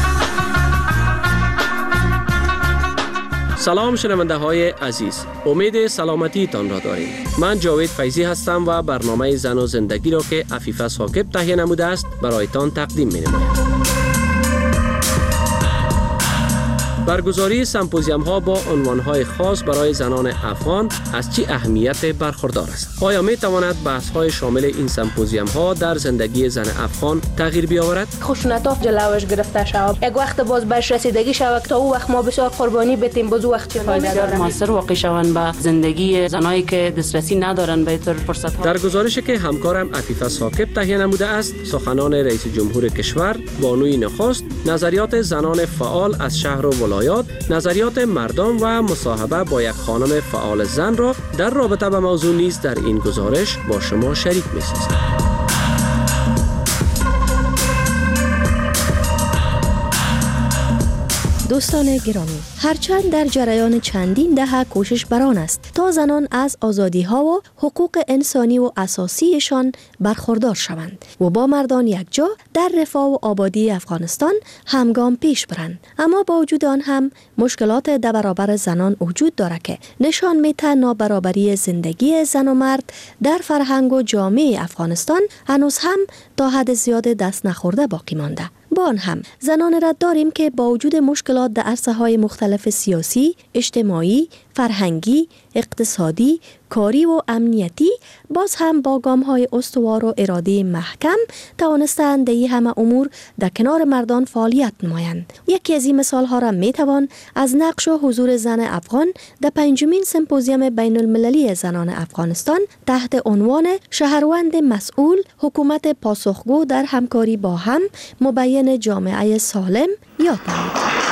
سلام شنونده های عزیز، امید سلامتی تان را داریم. من جاوید فیضی هستم و برنامه زن و زندگی را که عفیفه ثاقب تهیه نموده است برایتان تقدیم می نمایم. برگزاری سمپوزیوم ها با عنوان های خاص برای زنان افغان از چه اهمیت برخوردار است؟ آیا می تواند بحث های شامل این سمپوزیوم ها در زندگی زن افغان تغییر بیاورد؟ خشونت جلوش گرفته شود. یک وقت باز بهش رسیدگی شود تا او وقت ما بسیار قربانی بدیم، باز وقت چه فایده داره؟ موثر واقع شوند به زندگی زنایی که دسترسی ندارن به طور فرصت ها. در گزارشی که همکارم عفیفه ثاقب تهیه نموده است، سخنان رئیس جمهور کشور، بانوی نخست، نظریات زنان فعال از شهر و ولایات، نظریات مردم و مصاحبه با یک خانم فعال زن را در رابطه به موضوع نیز در این گزارش با شما شریک می‌سازیم. دوستان گرامی، هرچند در جریان چندین دهه کوشش بران است تا زنان از آزادی ها و حقوق انسانی و اساسیشان برخوردار شوند و با مردان یکجا در رفاه و آبادی افغانستان همگام پیش برند، اما با وجود آن هم مشکلات در برابر زنان وجود دارد که نشان می‌دهد نابرابری زندگی زن و مرد در فرهنگ و جامعه افغانستان هنوز هم تا حد زیاد دست نخورده باقی مانده. با آن هم زنان را داریم که با وجود مشکلات در عرصه‌های مختلف سیاسی، اجتماعی، فرهنگی، اقتصادی، کاری و امنیتی باز هم با گام‌های استوار و اراده محکم توانستند در همه امور در کنار مردان فعالیت نمایند. یکی از این مثال‌ها را می‌توان از نقش و حضور زن افغان در پنجمین سمپوزیوم بین المللی زنان افغانستان تحت عنوان شهروند مسئول، حکومت پاسخگو در همکاری با هم، مبین جامعه سالم یاد نمود.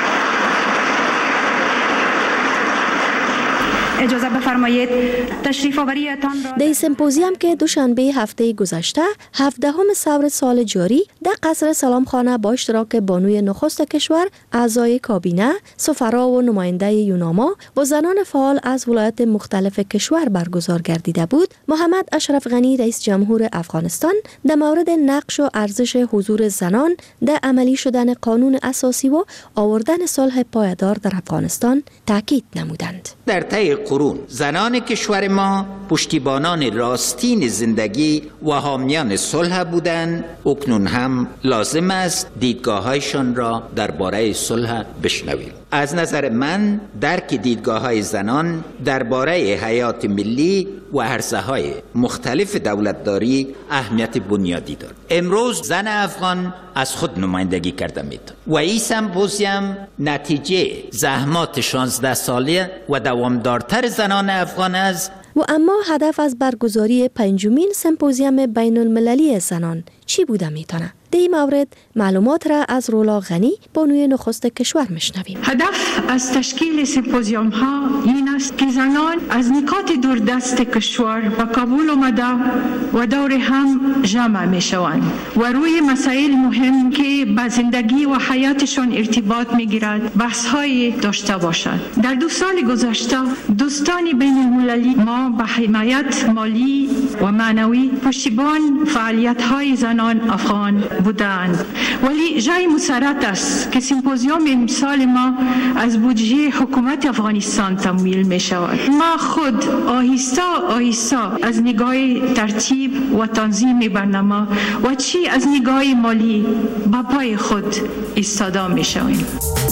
اجازه بفرمایید تشریف آوریتان را در سمپوزیوم که دوشنبه هفته گذشته هفدهم ثور سال جاری در قصر سلام خانه با اشتراک بانوی نخست کشور، اعضای کابینه، سفرا و نماینده یوناما و زنان فعال از ولایات مختلف کشور برگزار گردیده بود، محمد اشرف غنی رئیس جمهور افغانستان در مورد نقش و ارزش حضور زنان در عملی شدن قانون اساسی و آوردن صلح پایدار در افغانستان تاکید نمودند. در طی قرون زنان کشور ما پشتیبانان راستین زندگی و حامیان صلح بودند. اکنون هم لازم است دیدگاه‌هایشان را درباره صلح بشنویم. از نظر من درک دیدگاه‌های زنان درباره حیات ملی و عرصه‌های مختلف دولتداری اهمیت بنیادی دارد. امروز زن افغان از خود نمایندگی کرده می‌تواند و این سمپوزیوم نتیجه زحمات شانزده ساله و دوامدارتر زنان افغان است. و اما هدف از برگزاری پنجمین سمپوزیوم بین المللی زنان چی بوده میتونه؟ در این مورد معلومات را از رولا غنی بانوی نخست کشور میشنویم. هدف از تشکیل سمپوزیوم ها این است که زنان از نقاط دوردست کشور به کابل آمده و دور هم جمع میشوند و روی مسائل مهم که به زندگی و حیاتشان ارتباط میگیرد بحث های داشته باشند. در دو سال گذشته دوستان بین المللی ما به حمایت مالی و معنوی پشتیبان فعالیت های زنان افغان بودند، ولی جای مسرت است که سمپوزیوم امسال ما از بودجه حکومت افغانستان تمویل می شود. ما خود آهسته آهسته از نگاه ترتیب و تنظیم برنامه و چی از نگاه مالی با پای خود ایستاده می شویم.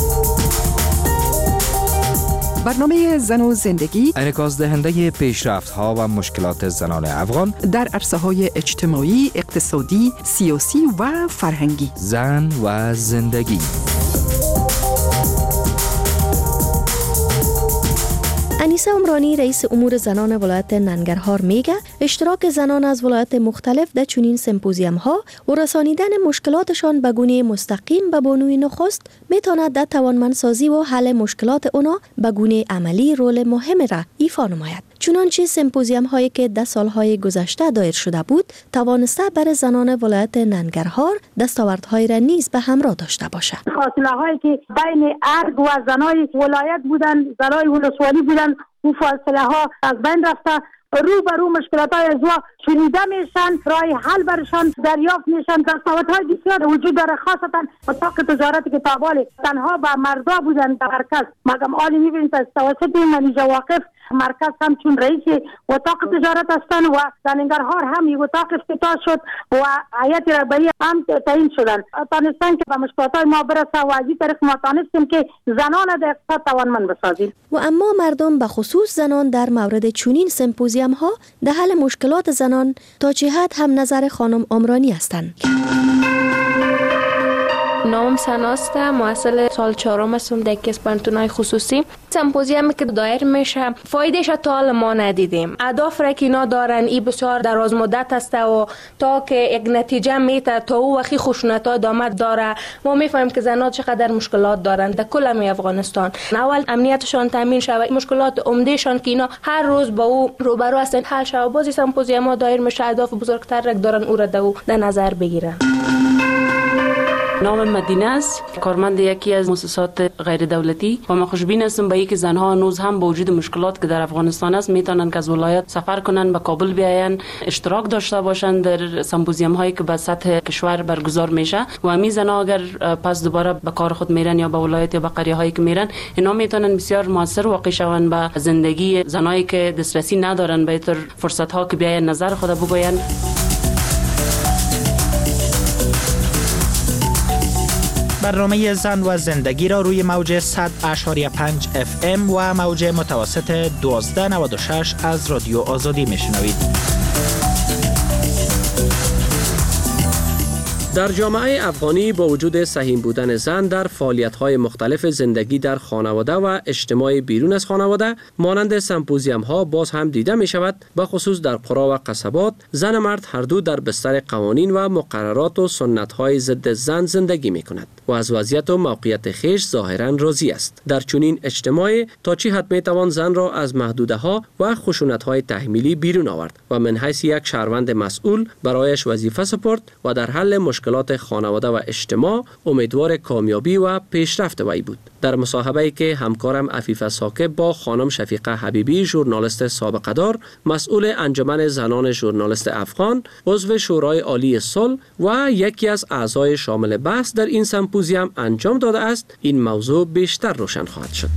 برنامه زن و زندگی انعکاس دهنده پیشرفت‌ها و مشکلات زنان افغان در عرصه‌های اجتماعی، اقتصادی، سیاسی و فرهنگی. زن و زندگی. انیسه عمرانی رئیس امور زنان ولایت ننگرهار میگه اشتراک زنان از ولایت مختلف در چنین سمپوزیوم ها و رسانیدن مشکلاتشان به گونه مستقیم به بانوی نخست میتواند در توانمندسازی و حل مشکلات اونا به گونه عملی رول مهم را ایفا نماید. چنانچه سمپوزیوم هایی که در سالهای گذشته دایر شده بود توانسته بر زنان ولایت ننگرهار دستاوردهای را نیز به همراه داشته باشد. فاصله هایی که بین ارگ و زنای ولایت بودن، زنای ولسوالی بودن، اون فاصله ها از بین رفته. رو به رو مشکلات های ازوا شنیده میشن، رای حل برشان دریافت میشن. دستاوردهای بسیار وجود داره، خاصتا اتاق تجارت که تابال تنها با مردا بودن در هر کس. مگم آلی میبینید از توسط منیجه واقف مرکز هم چون رئیس اتاق تجارت هستند و در ننگرهار هم یک اتاق افتتاح شد و هیئت رهبری هم تعیین شدند. تانستن که به مشکلات ما برسه و از این طریق ما تانستیم که زنان در اقتصاد توانمند بسازیم. و اما مردم به خصوص زنان در مورد چنین سمپوزیوم ها در حل مشکلات زنان تا چه حد هم نظر خانم عمرانی هستند. نام سناست، محصل سال چهارم هستم در یک پانتونای خصوصی. سمپوزیومی که دایر میشه فایدهش تا حال ما ندیدیم. اهداف را که اینا دارن ای بسیار دراز مدت است و تا که یک نتیجه میته تا او وقتی خشونت ها ادامه داره. ما میفهمیم که زنها چقدر مشکلات دارن در کل می افغانستان. اول امنیتشان تامین شود، مشکلات عمدهشان که اینا هر روز با او روبرو هستن حل شود. بازی سمپوزیوم ها دایر میشه اهداف بزرگتر را دارن او را در نظر بگیرن. نام مدینه است، کارمند یکی از مؤسسات غیر دولتی و من خوشبین هستم به اینکه زنها هنوز هم با وجود مشکلات که در افغانستان است میتونن که از ولایت سفر کنن، به کابل بیاین، اشتراک داشته باشن در سمپوزیوم هایی که به سطح کشور برگزار میشه و همین زنها اگر پس دوباره به کار خود میرن یا به ولایت یا به قریه هایی که میرن، اینا میتونن بسیار موثر واقع شون به زندگی زنایی که دسترسی ندارن به تر فرصت ها که بیاین نظر خود بگوین. برنامه زن و زندگی را روی موج صد اشاری پنج اف ام و موج متوسط دوازده نود و شش از رادیو آزادی میشنوید. در جامعه افغانی با وجود سهیم بودن زن در فعالیت‌های مختلف زندگی در خانواده و اجتماع بیرون از خانواده مانند سمپوزیوم‌ها باز هم دیده می‌شود، به خصوص در قرا و قصبات زن و مرد هر دو در بستر قوانین و مقررات و سنت‌های ضد زن زندگی می‌کند و از وضعیت و موقعیت خیش ظاهراً راضی است. در چنین اجتماعی تا چه حد می‌توان زن را از محدوده‌ها و خشونت‌های تحمیلی بیرون آورد و من حیث یک شهروند مسئول برایش وظیفه سپرد و در حل مشکلات خانواده و اجتماع امیدوار کامیابی و پیشرفت وی بود. در مصاحبه‌ای که همکارم عفیفه ساکب با خانم شفیقه حبیبی، ژورنالیست سابقه دار، مسئول انجمن زنان ژورنالیست افغان، عضو شورای عالی صلح و یکی از اعضای شامل بحث در این سمپوزیوم انجام داده است، این موضوع بیشتر روشن خواهد شد.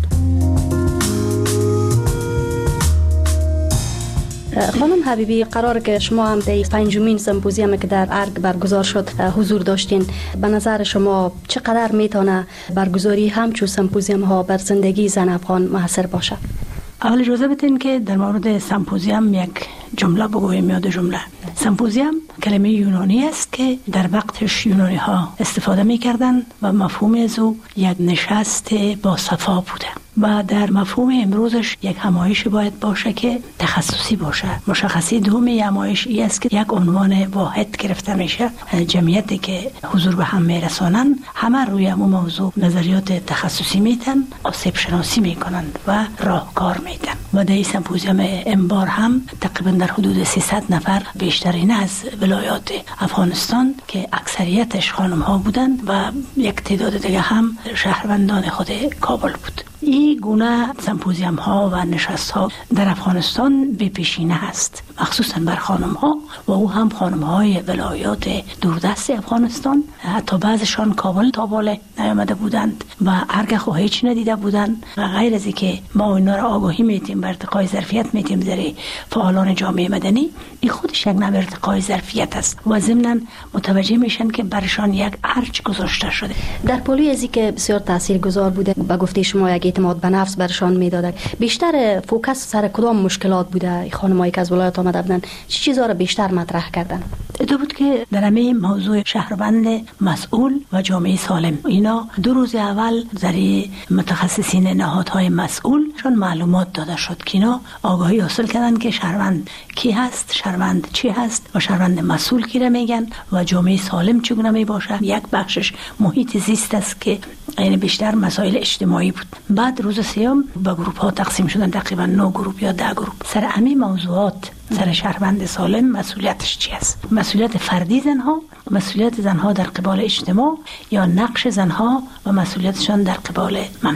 خانم حبیبی، قرار که شما هم در پنجمین سمپوزیومی که در ارگ برگزار شد حضور داشتین، به نظر شما چقدر میتونه برگزاری همچون سمپوزیوم ها بر زندگی زن افغان موثر باشه؟ اول اجازه بدین که در مورد سمپوزیوم یک جمله بگویم یا دو جمله. سمپوزیوم کلمه یونانی است که در وقتش یونانی ها استفاده می کردن و مفهوم از او یک نشست با صفا بوده و در مفهوم امروزش یک همایش باید باشه که تخصصی باشه. مشخصی دومی همایش ای است که یک عنوان واحد گرفته میشه، جمعیتی که حضور به هم میرسانن همه روی همون موضوع نظریات تخصصی میتن، آسیب شناسی میکنن و راهکار میدن. و در این سمپوزیوم امبار هم تقریبا در حدود سیصد نفر بیشترین از ولایات افغانستان که اکثریتش خانم ها بودن و یک تعداد دیگه هم شهروندان خود کابل بود. این گونه سمپوزیوم ها و نشست ها در افغانستان به پیشینه هست، مخصوصا بر خانم ها و او هم خانم های ولایات دوردست افغانستان، حتی بعضشان کابل تا بالا نیامده بودند و ارگ خو هیچ ندیده بودند و غیر از اینکه ما اینا را آگاهی میتیم بر ارتقای ظرفیت میتیم در فعالان جامعه مدنی، این خودش یک نوع ارتقای ظرفیت است و ضمن متوجه میشن که برشان یک ارج گذاشته شده. در پولی ازی که بسیار تاثیرگذار بوده، با گفته شما یک اعتماد به نفس برشان میداده، بیشتر فوکس سر کدام مشکلات بوده؟ خانمایی که از ولایت آمده بودن چه چیزا را بیشتر مطرح کردن؟ دو بود که در همه موضوع شهروند مسئول و جامعه سالم، اینا دو روز اول در متخصصین نهادهای مسئول چون معلومات داده شد که اینا آگاهی حاصل کردن که شهروند کی هست، شهروند چی هست و شهروند مسئول کی را میگن و جامعه سالم چگونه می باشه. یک بخشش محیط زیست است که یعنی بیشتر مسائل اجتماعی بود. بعد روز سیام به گروپ ها تقسیم شدن، تقریبا نه گروپ یا ده گروپ. سر همین موضوعات سر شهروند سالم مسئولیتش چی است؟ مسئولیت فردی زنها، مسئولیت زنها در قبال اجتماع یا نقش زنها و مسئولیتشان در قبال مملکت.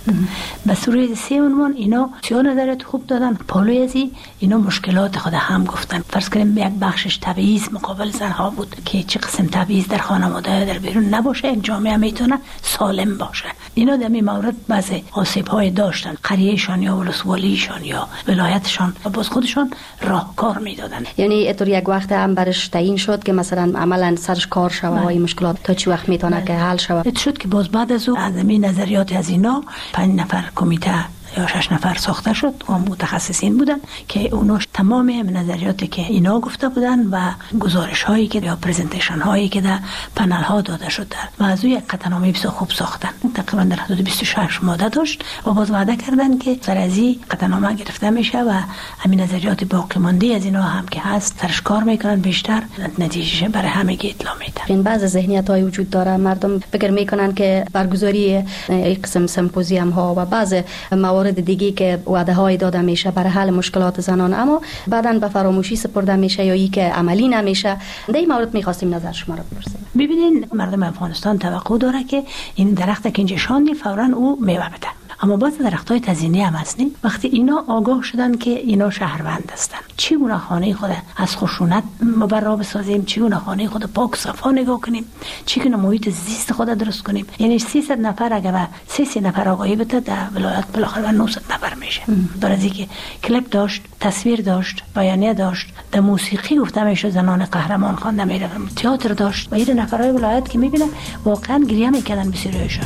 به صورت سه عنوان اینا سیاه نظریات خوب دادن. پالوی ازی اینا مشکلات خود هم گفتن. فرض کنیم یک بخشش تبعیض مقابل زنها بود که چه قسم تبعیض در خانواده در بیرون نباشه، یک جامعه میتونه سالم باشه. اینا در این مورد بعضی آسیب‌های داشتن، قریهشان یا ولسوالیشان یا ولایتشان و باز خودشان راهکار میدادن. یعنی اینطور یک وقت هم برش تعیین شد که مثلا عملا سرش کار شود و این مشکلات تا چه وقت میتونه که حل شود. شد که باز بعد از او از این نظریات از اینا پنج نفر کمیته یا شش نفر ساخته شد و متخصصین بودن که اوناش تمام نظریاتی که اینا گفته بودن و گزارش هایی که یا پرزنتیشن هایی که در پنل ها داده شد و از او یک قطعنامه بسیار خوب ساختن. تقریبا در حدود بیست و شش ماده داشت و باز وعده کردن که سر از این قطعنامه گرفته میشه و همین نظریات باقی مانده از اینا هم که هست سرش کار میکنن، بیشتر نتیجه برای همه اطلاع میدن. این بعض ذهنیت های وجود داره، مردم فکر میکنن که برگزاری این قسم سمپوزیوم ها و بعض موارد دیگه که وعده های داده میشه برای حل مشکلات زنان اما بعداً به فراموشی سپرده میشه یا ای که عملی نمیشه، در این مورد میخواستیم نظر شما رو بپرسیم. ببینین مردم افغانستان توقع داره که این درخت که اینجا شاندی فوراً او میوه بده، اما بعض درختای تزیینی هم هستن. وقتی اینا آگاه شدن که اینا شهروند هستن، چگونه خانه خود از خشونت مبرا بسازیم، چگونه خانه خود پاک صفا نگاه کنیم، چگونه محیط زیست خود درست کنیم. یعنی سیصد نفر اگه سیصد نفر آگاهی بده در ولایت بالاخره نهصد نفر میشه. در از اینکه کلیپ داشت، تصویر داشت، بیانیه داشت، در موسیقی گفته میشه زنان قهرمان خوانده میره، تئاتر داشت و این نفرای ولایت که میبینن واقعا گریه میکردن بسیارشون.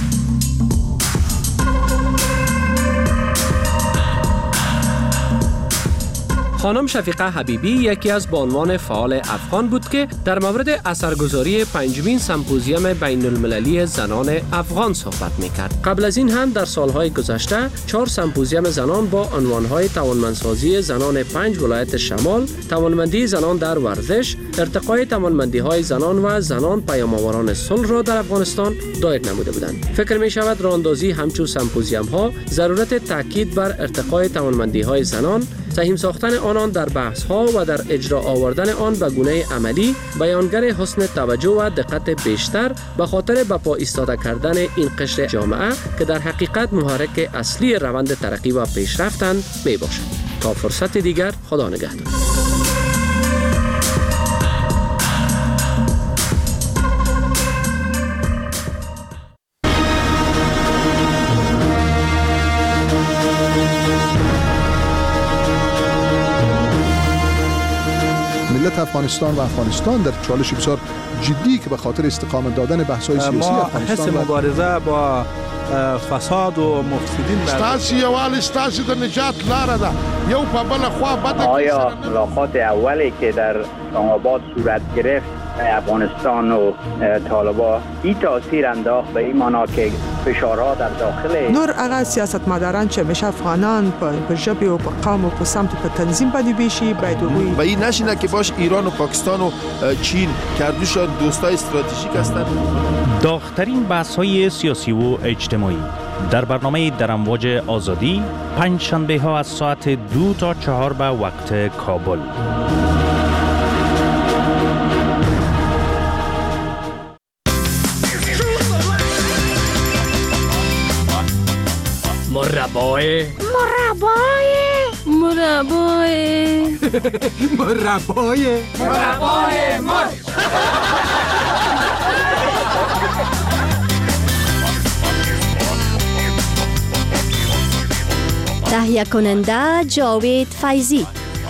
خانم شفیقه حبیبی یکی از بانوان فعال افغان بود که در مورد اثرگذاری پنجمین سمپوزیوم بین المللی زنان افغان صحبت میکرد. قبل از این هم در سالهای گذشته چهار سمپوزیوم زنان با عنوانهای توانمندسازی زنان پنج ولایت شمال، توانمندی زنان در ورزش، ارتقای توانمندی‌های زنان و زنان پیام‌آوران صلح را در افغانستان دایر نموده بودند. فکر می شود راه‌اندازی همچون سمپوزیوم‌ها ضرورت تاکید بر ارتقای توانمندی‌های زنان، سهیم ساختن آنان در بحث‌ها و در اجرا آوردن آن به گونه عملی بیانگر حسن توجه و دقت بیشتر به خاطر به پا ایستاده کردن این قشر جامعه که در حقیقت محرک اصلی روند ترقی و پیشرفتند می باشد. تا فرصت دیگر، خدا نگهدار. ملت افغانستان و افغانستان در چالش بسیار جدی که به خاطر استقامت دادن بحث‌های سیاسی افغانستان حس مبارزه با فساد و مفسدین ستاسي یوال ستاسي د نجات لاره ده یو په بل خوا بده. آیا ملاقات اولی که در اسلام‌آباد صورت گرفت افغانستان و طالبان این تاثیر انداخت به این معنا که فشارها در داخل نور هغه سیاستمداران چې همیشه افغانان په ژبې او په قوم او په سمت په تنظیم باندې بیشي باید وي و این نشینه که باش ایران و پاکستان و چین کردوشان دوستای استراتژیک هستند. داغ‌ترین بحث‌های سیاسی و اجتماعی در برنامه در امواج آزادی پنج شنبه ها از ساعت دو تا چهار به وقت کابل. مربای مربای مربای مربای مربای مرد تهیه کننده جاوید فیضی.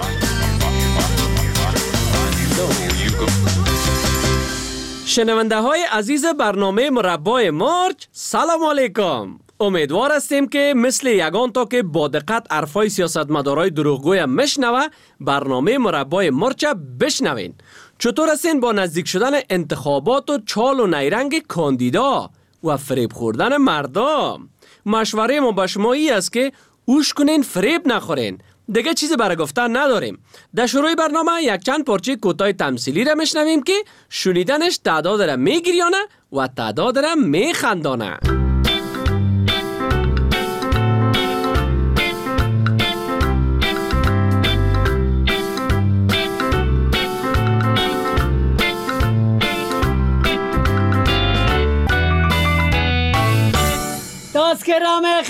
شنونده های عزیز برنامه مربای مرچ، سلام علیکم. امیدوار هستیم که مثل یگان تا که با دقت حرفای سیاستمدارای دروغگوی مشنوه برنامه مربای مرچ بشنوین. چطور هستین با نزدیک شدن انتخابات و چال و نیرنگ کاندیدا و فریب خوردن مردم؟ مشوره ما به شما ای است که اوش کنین، فریب نخورین. دیگه چیزی برای گفتن نداریم. در شروع برنامه یک چند پارچه کوتاه تمثیلی را میشنویم که شنیدنش تعداد را میگریانه و تعداد را میخندانه. تاسکرام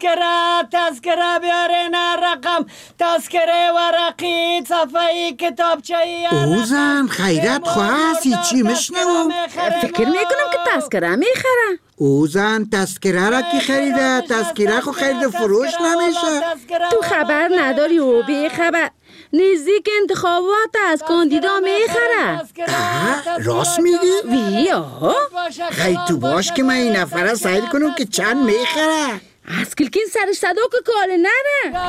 تذکره تذکره بیارین رقم تذکره ورقی صفحه کتابچه‌ای اوزن خیرت خواستی چی مشنوم؟ فکر میکنم که تذکره میخره. اوزن تذکره را کی خریده؟ تذکره خو خرید فروش نمیشه. تو خبر نداری و بی خبر نزدیک انتخابات از کاندیدا میخره. راست میگی؟ وی آها. خیلی تو باش که من این نفره سایل کنم که چند میخره. از کلکین سرش صدا که کال نره.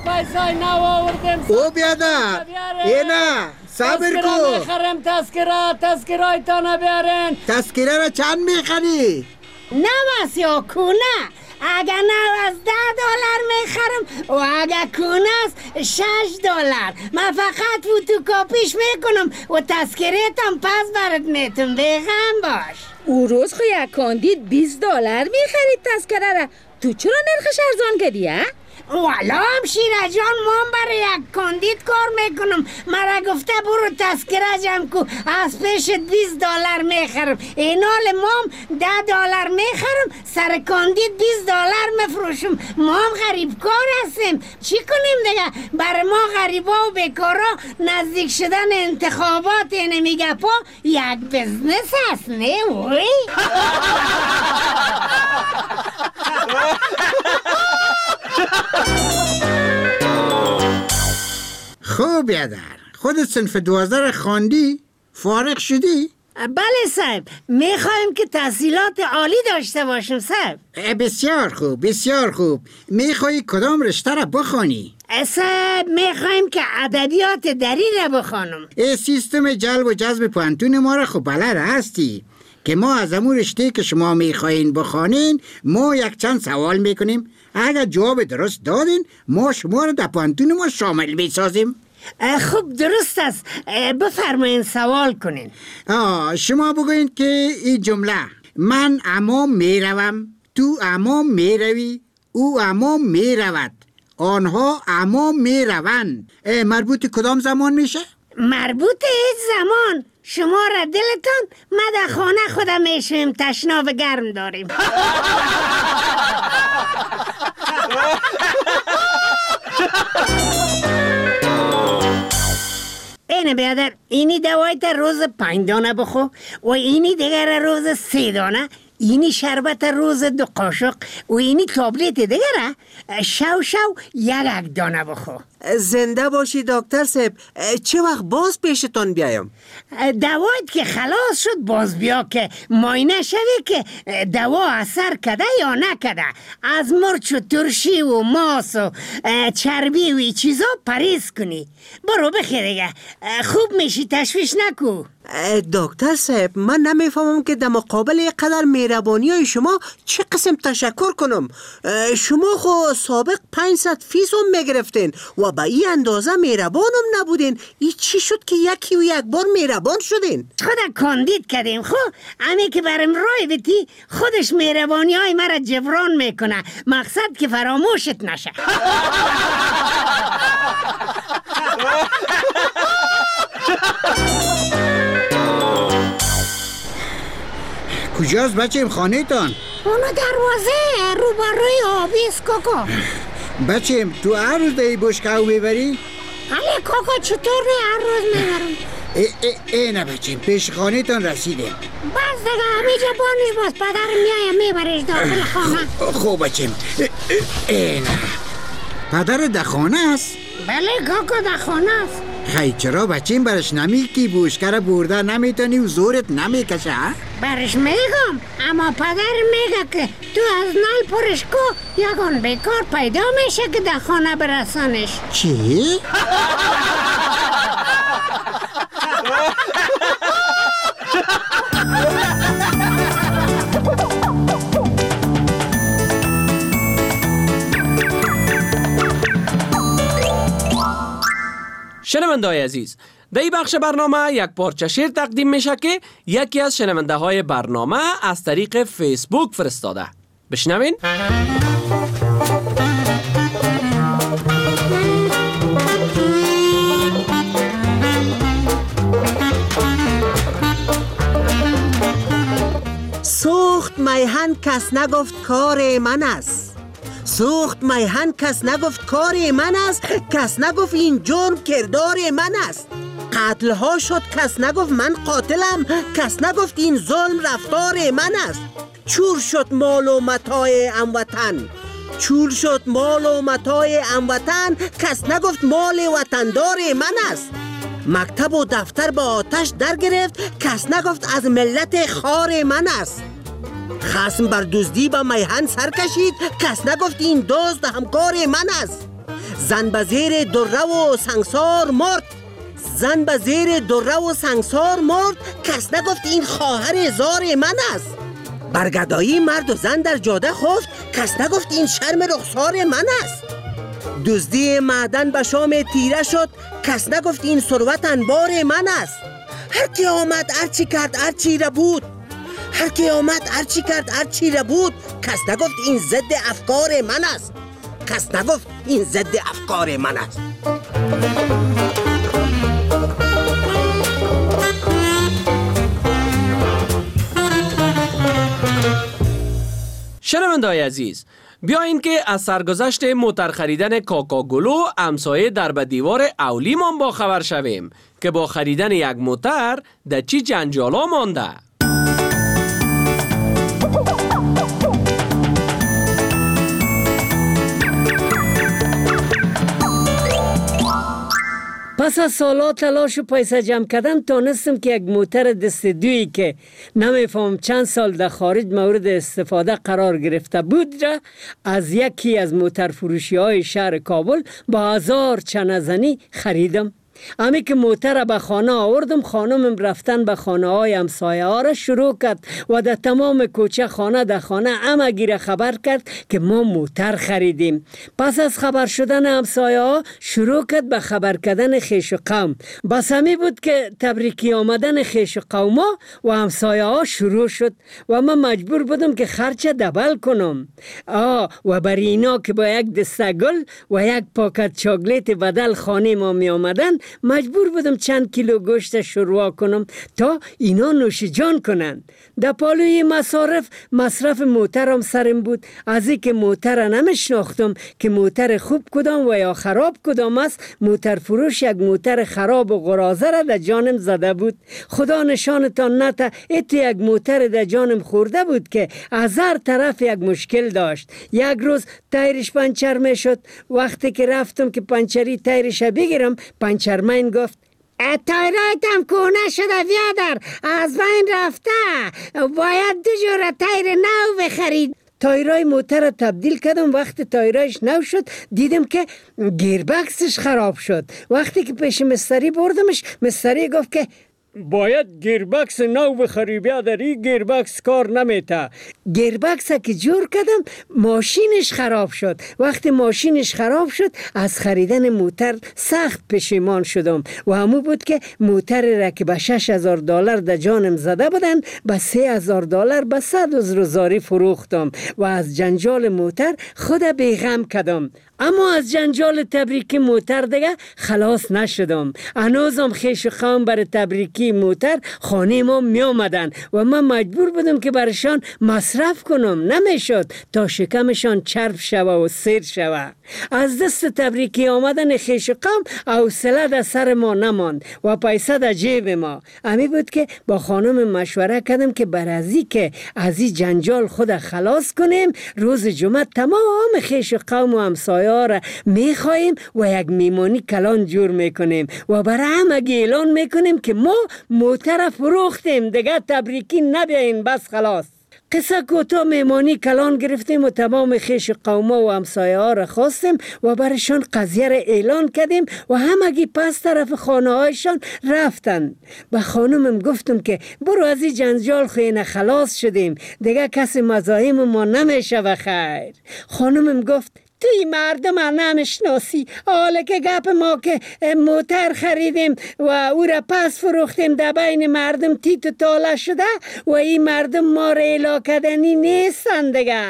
او بیادر اینا صبر کو. میخرم تذکره تذکره تانه بیارین. تذکره را چند میخری؟ نواز یا کونه. اگر نواز ده دلار میخرم و اگر کونه است شش دلار. من فقط فوتوکاپیش میکنم و تذکره تام پس برات میتون بگم باش. او روز خو یک کاندید بیست دلار میخرید تذکره را. تو چرا نرخش ارزان کردی ها؟ والا هم شیره جان مام برای یک کاندید کار میکنم. مرا گفته برو تذکره جمع کو از پیشت بیست دلار میخرم. این حال مام ده دلار میخرم سر کاندید بیست دلار میفروشم. مام غریب کار هستیم چی کنیم دیگه؟ برای ما غریبا و بیکارا نزدیک شدن انتخابات اینه میگه پا یک بزنس هست نه وی؟ خوب بیادر خودت صنف دوازده را خواندی؟ فارغ شدی؟ بله صاحب میخوایم که تحصیلات عالی داشته باشم صاحب. بسیار خوب بسیار خوب. میخوایی کدام رشته را بخوانی؟ صاحب میخوایم که ادبیات دری را بخوانم. ای سیستم جلب و جذب پوانتون ما را خوب بلد هستی که ما از امور رشته که شما میخواین بخوانین ما یک چند سوال میکنیم. اگر جواب درست دادین ما شما را در پوانتون ما شامل میسازیم. خوب درست است بفرمایین سوال کنین. آه شما بگوین که این جمله من اما میروم تو اما میروی او اما میرود آنها اما میروند مربوط کدام زمان میشه؟ مربوط هیچ زمان. شما را دلتان ما در خانه خودم میشویم تشنا و گرم داریم. اینه بیادر اینی دوایت روز پنج دانه بخو و اینی دیگر روز سه دانه. اینی شربت روز دو قاشق و اینی تابلت دیگر شو شو یک یک دانه بخو. زنده باشی دکتر صاحب. چه وقت باز پیشتان بیایم؟ دوایت که خلاص شد باز بیا که ماینه شوی که دوا اثر کده یا نکده. از مرچ و ترشی و ماس و چربی و ای چیزا پریز کنی. برو بخیره خوب میشی تشویش نکو. دکتر صاحب من نمیفهمم که در مقابل قدر مهربانی های شما چه قسم تشکر کنم. شما خو سابق پانصد فیصد میگرفتین و با این اندازه مهربانم نبودین. این چی شد که یکی و یک بار مهربان شدین؟ خدا کاندید کردیم خو امی که برم رای بیتی خودش مهربانی های مرا جبران میکنه. مقصد که فراموشت نشه. کجاست بچه خانه تان؟ اونو دروازه روبروی آبیست کوکو. بچه تو هر روز دایی بشکاو میبری؟ علی کوکو چطور نه هر روز میبرم؟ ای ای ای نه بچه پیش خانه تان رسیده. بس دیگه همیجا بانش باز پدر میایم میبرش داخل خانه. خوب بچه ای نه پدر در خانه است؟ بله کوکو در خانه است. خیلی چرا بچیم برش نمیگی بوشکر برده نمیتونی و زورت نمیکشه؟ برش میگم اما پدر میگه که تو از نل پرش کو یگان بیکار پیدا میشه که در خانه برسانش. چی؟ شنونده‌های عزیز در این بخش برنامه یک پارچه شعر تقدیم میشه که یکی از شنونده های برنامه از طریق فیسبوک فرستاده. بشنوین. سوخت میهن کس نگفت کار من است. سوخت میهن کس نگفت کار من است، کس نگفت این جرم کردار من است. قتل ها شد کس نگفت من قاتلم، کس نگفت این ظلم رفتار من است. چور شد مال و متاع هموطن، چور شد مال و متاع هموطن، کس نگفت مال وطندار من است. مکتب و دفتر با آتش در گرفت، کس نگفت از ملت خار من است. خصم بر دزدی با میهن سر کشید، کس نگفت این دزد همکار من است. زن به زیر دره و سنگسار مرد، زن به زیر دره و سنگسار مرد، کس نگفت این خواهر زار من است. برگدایی مرد و زن در جاده خفت، کس نگفت این شرم رخسار من است. دزدی معدن به شام تیره شد، کس نگفت این ثروت انبار من است. هر کی آمد هر چی کرد هر چی را بود، هر کی آمد هر چی کرد هر چی را بود، کس نگفت این ضد افکار من است، کس نگفت این ضد افکار من است. شنونده‌های عزیز، بیاین که از سرگذشت موتر خریدن کاکاگلو همسایه در به دیوار اولیمان با خبر شویم که با خریدن یک موتر در چی جنجالا مانده. پس از سالات تلاش و پیسه جمع کردن تانستم که یک موتر دست دویی که نمیفهم چند سال در خارج مورد استفاده قرار گرفته بود را از یکی از موتر فروشی های شهر کابل با هزار چنزنی خریدم. امی که موتر را به خانه آوردم، خانمم رفتن به خانه های همسایه ها را شروع کرد و در تمام کوچه خانه در خانه همگی را خبر کرد که ما موتر خریدیم. پس از خبر شدن همسایه ها شروع کرد به خبر کردن خیش و قوم. بس همی بود که تبریکی آمدن خیش و قوم و همسایه ها شروع شد و من مجبور بودم که خرچه دبل کنم. آه و برای اینا که با یک دسته گل و یک پاکت چاکلیت بدل خانه ما می آمدن مجبور بودم چند کیلو گوشت شوروا کنم تا اینا نوش جان کنن. در پالوی مصارف مصرف موترم سرم بود. از این که موتر نمیشناختم که موتر خوب کدام و یا خراب کدام است، موتر فروش یک موتر خراب و غرازه را در جانم زده بود. خدا نشانتان نته ایت یک موتر در جانم خورده بود که از هر طرف یک مشکل داشت. یک روز تایرش پنچر می شد. وقتی که رفتم که پنچری تایرش بگیرم، پنچرمن گفت تایرایتم کونه شده بیادر، از بین رفته، باید دو جور تایر نو بخرید. تایرای موتر را تبدیل کردم. وقت تایرایش نو شد دیدم که گیربکسش خراب شد. وقتی که پیش مستری بردمش، مستری گفت که باید گیربکس نو بخری بیادر، این گیربکس کار نمیته. گیربکس که جور کردم ماشینش خراب شد. وقتی ماشینش خراب شد از خریدن موتر سخت پشیمان شدم و همو بود که موتر را که به شش هزار دلار در جانم زده بودن به سه هزار دلار به صد روزاری فروختم و از جنجال موتر خود بیغم کردم. اما از جنجال تبریکی موتر دیگه خلاص نشدم. هنوزم خیش و قوم بر تبریکی موتر خانه ما می آمدن و من مجبور بودم که برشان مصرف کنم. نمیشد تا شکمشان چرب شوه و سیر شوه. از دست تبریکی آمدن خیش و قوم حوصله در سر ما نماند و پیسه در جیب ما. امی بود که با خانم مشوره کردم که بر ازی که از این جنجال خود خلاص کنیم، روز جمعه تمام خیش و قوم و همسایه را میخواییم و یک میمانی کلان جور میکنیم و برای همگی اعلان میکنیم که ما موتر فروختیم، دیگه تبریکی نبیاین، بس خلاص. قصه کوتاه میمانی کلان گرفتیم و تمام خیش قوما و همسایه ها را خواستیم و برشان قضیه را اعلان کردیم و همگی پس طرف خانه هایشان رفتن. به خانمم گفتم که برو از این جنجال خیلی خلاص شدیم، دیگه کسی مزاحم ما نمیشه بخیر. خانمم گفت توی مردم نمیشناسی، حالا که گپ ما که موتر خریدیم و او را پس فروختیم در بین مردم تیت و تاله شده و این مردم ما را الا کردنی نیستن دیگه.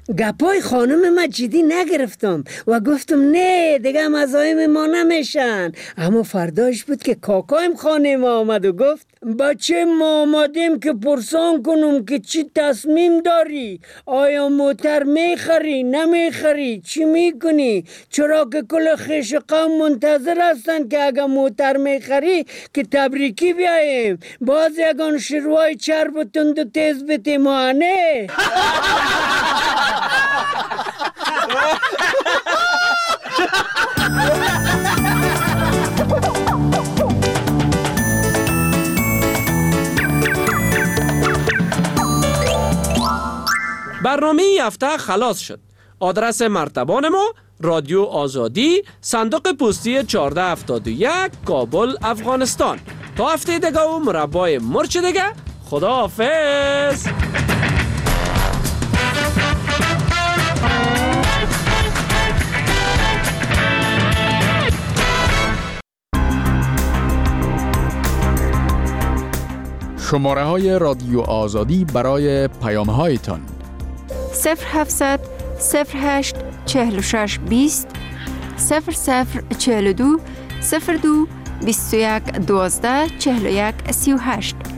گپای خانم ما جدی نگرفتم و گفتم نه دیگه مزایم ما نمیشن. اما فرداش بود که کاکایم خانه ما آمد و گفت بچه ما آمدیم که پرسان کنم که چی تصمیم داری؟ آیا موتر میخری؟ نمیخری؟ چی میکنی؟ چرا که کل خیش قوم منتظر هستن که اگه موتر میخری که تبریکی بیاییم، باز یگان شروع چرب و تند و تیز بتیمانه. برنامه این هفته خلاص شد. آدرس مرتبان ما رادیو آزادی، صندوق پستی چهارده هفتاد و یک، کابل، افغانستان. تا هفته دیگه و مربای مرچ دیگه، خدا حافظ. شماره های رادیو آزادی برای پیام هایتان: صفر هفتصد صفر هشت چهل و شش بیست صفر صفر چهل و دو صفر دو بیست و یک دوازده چهل و یک سی و هشت.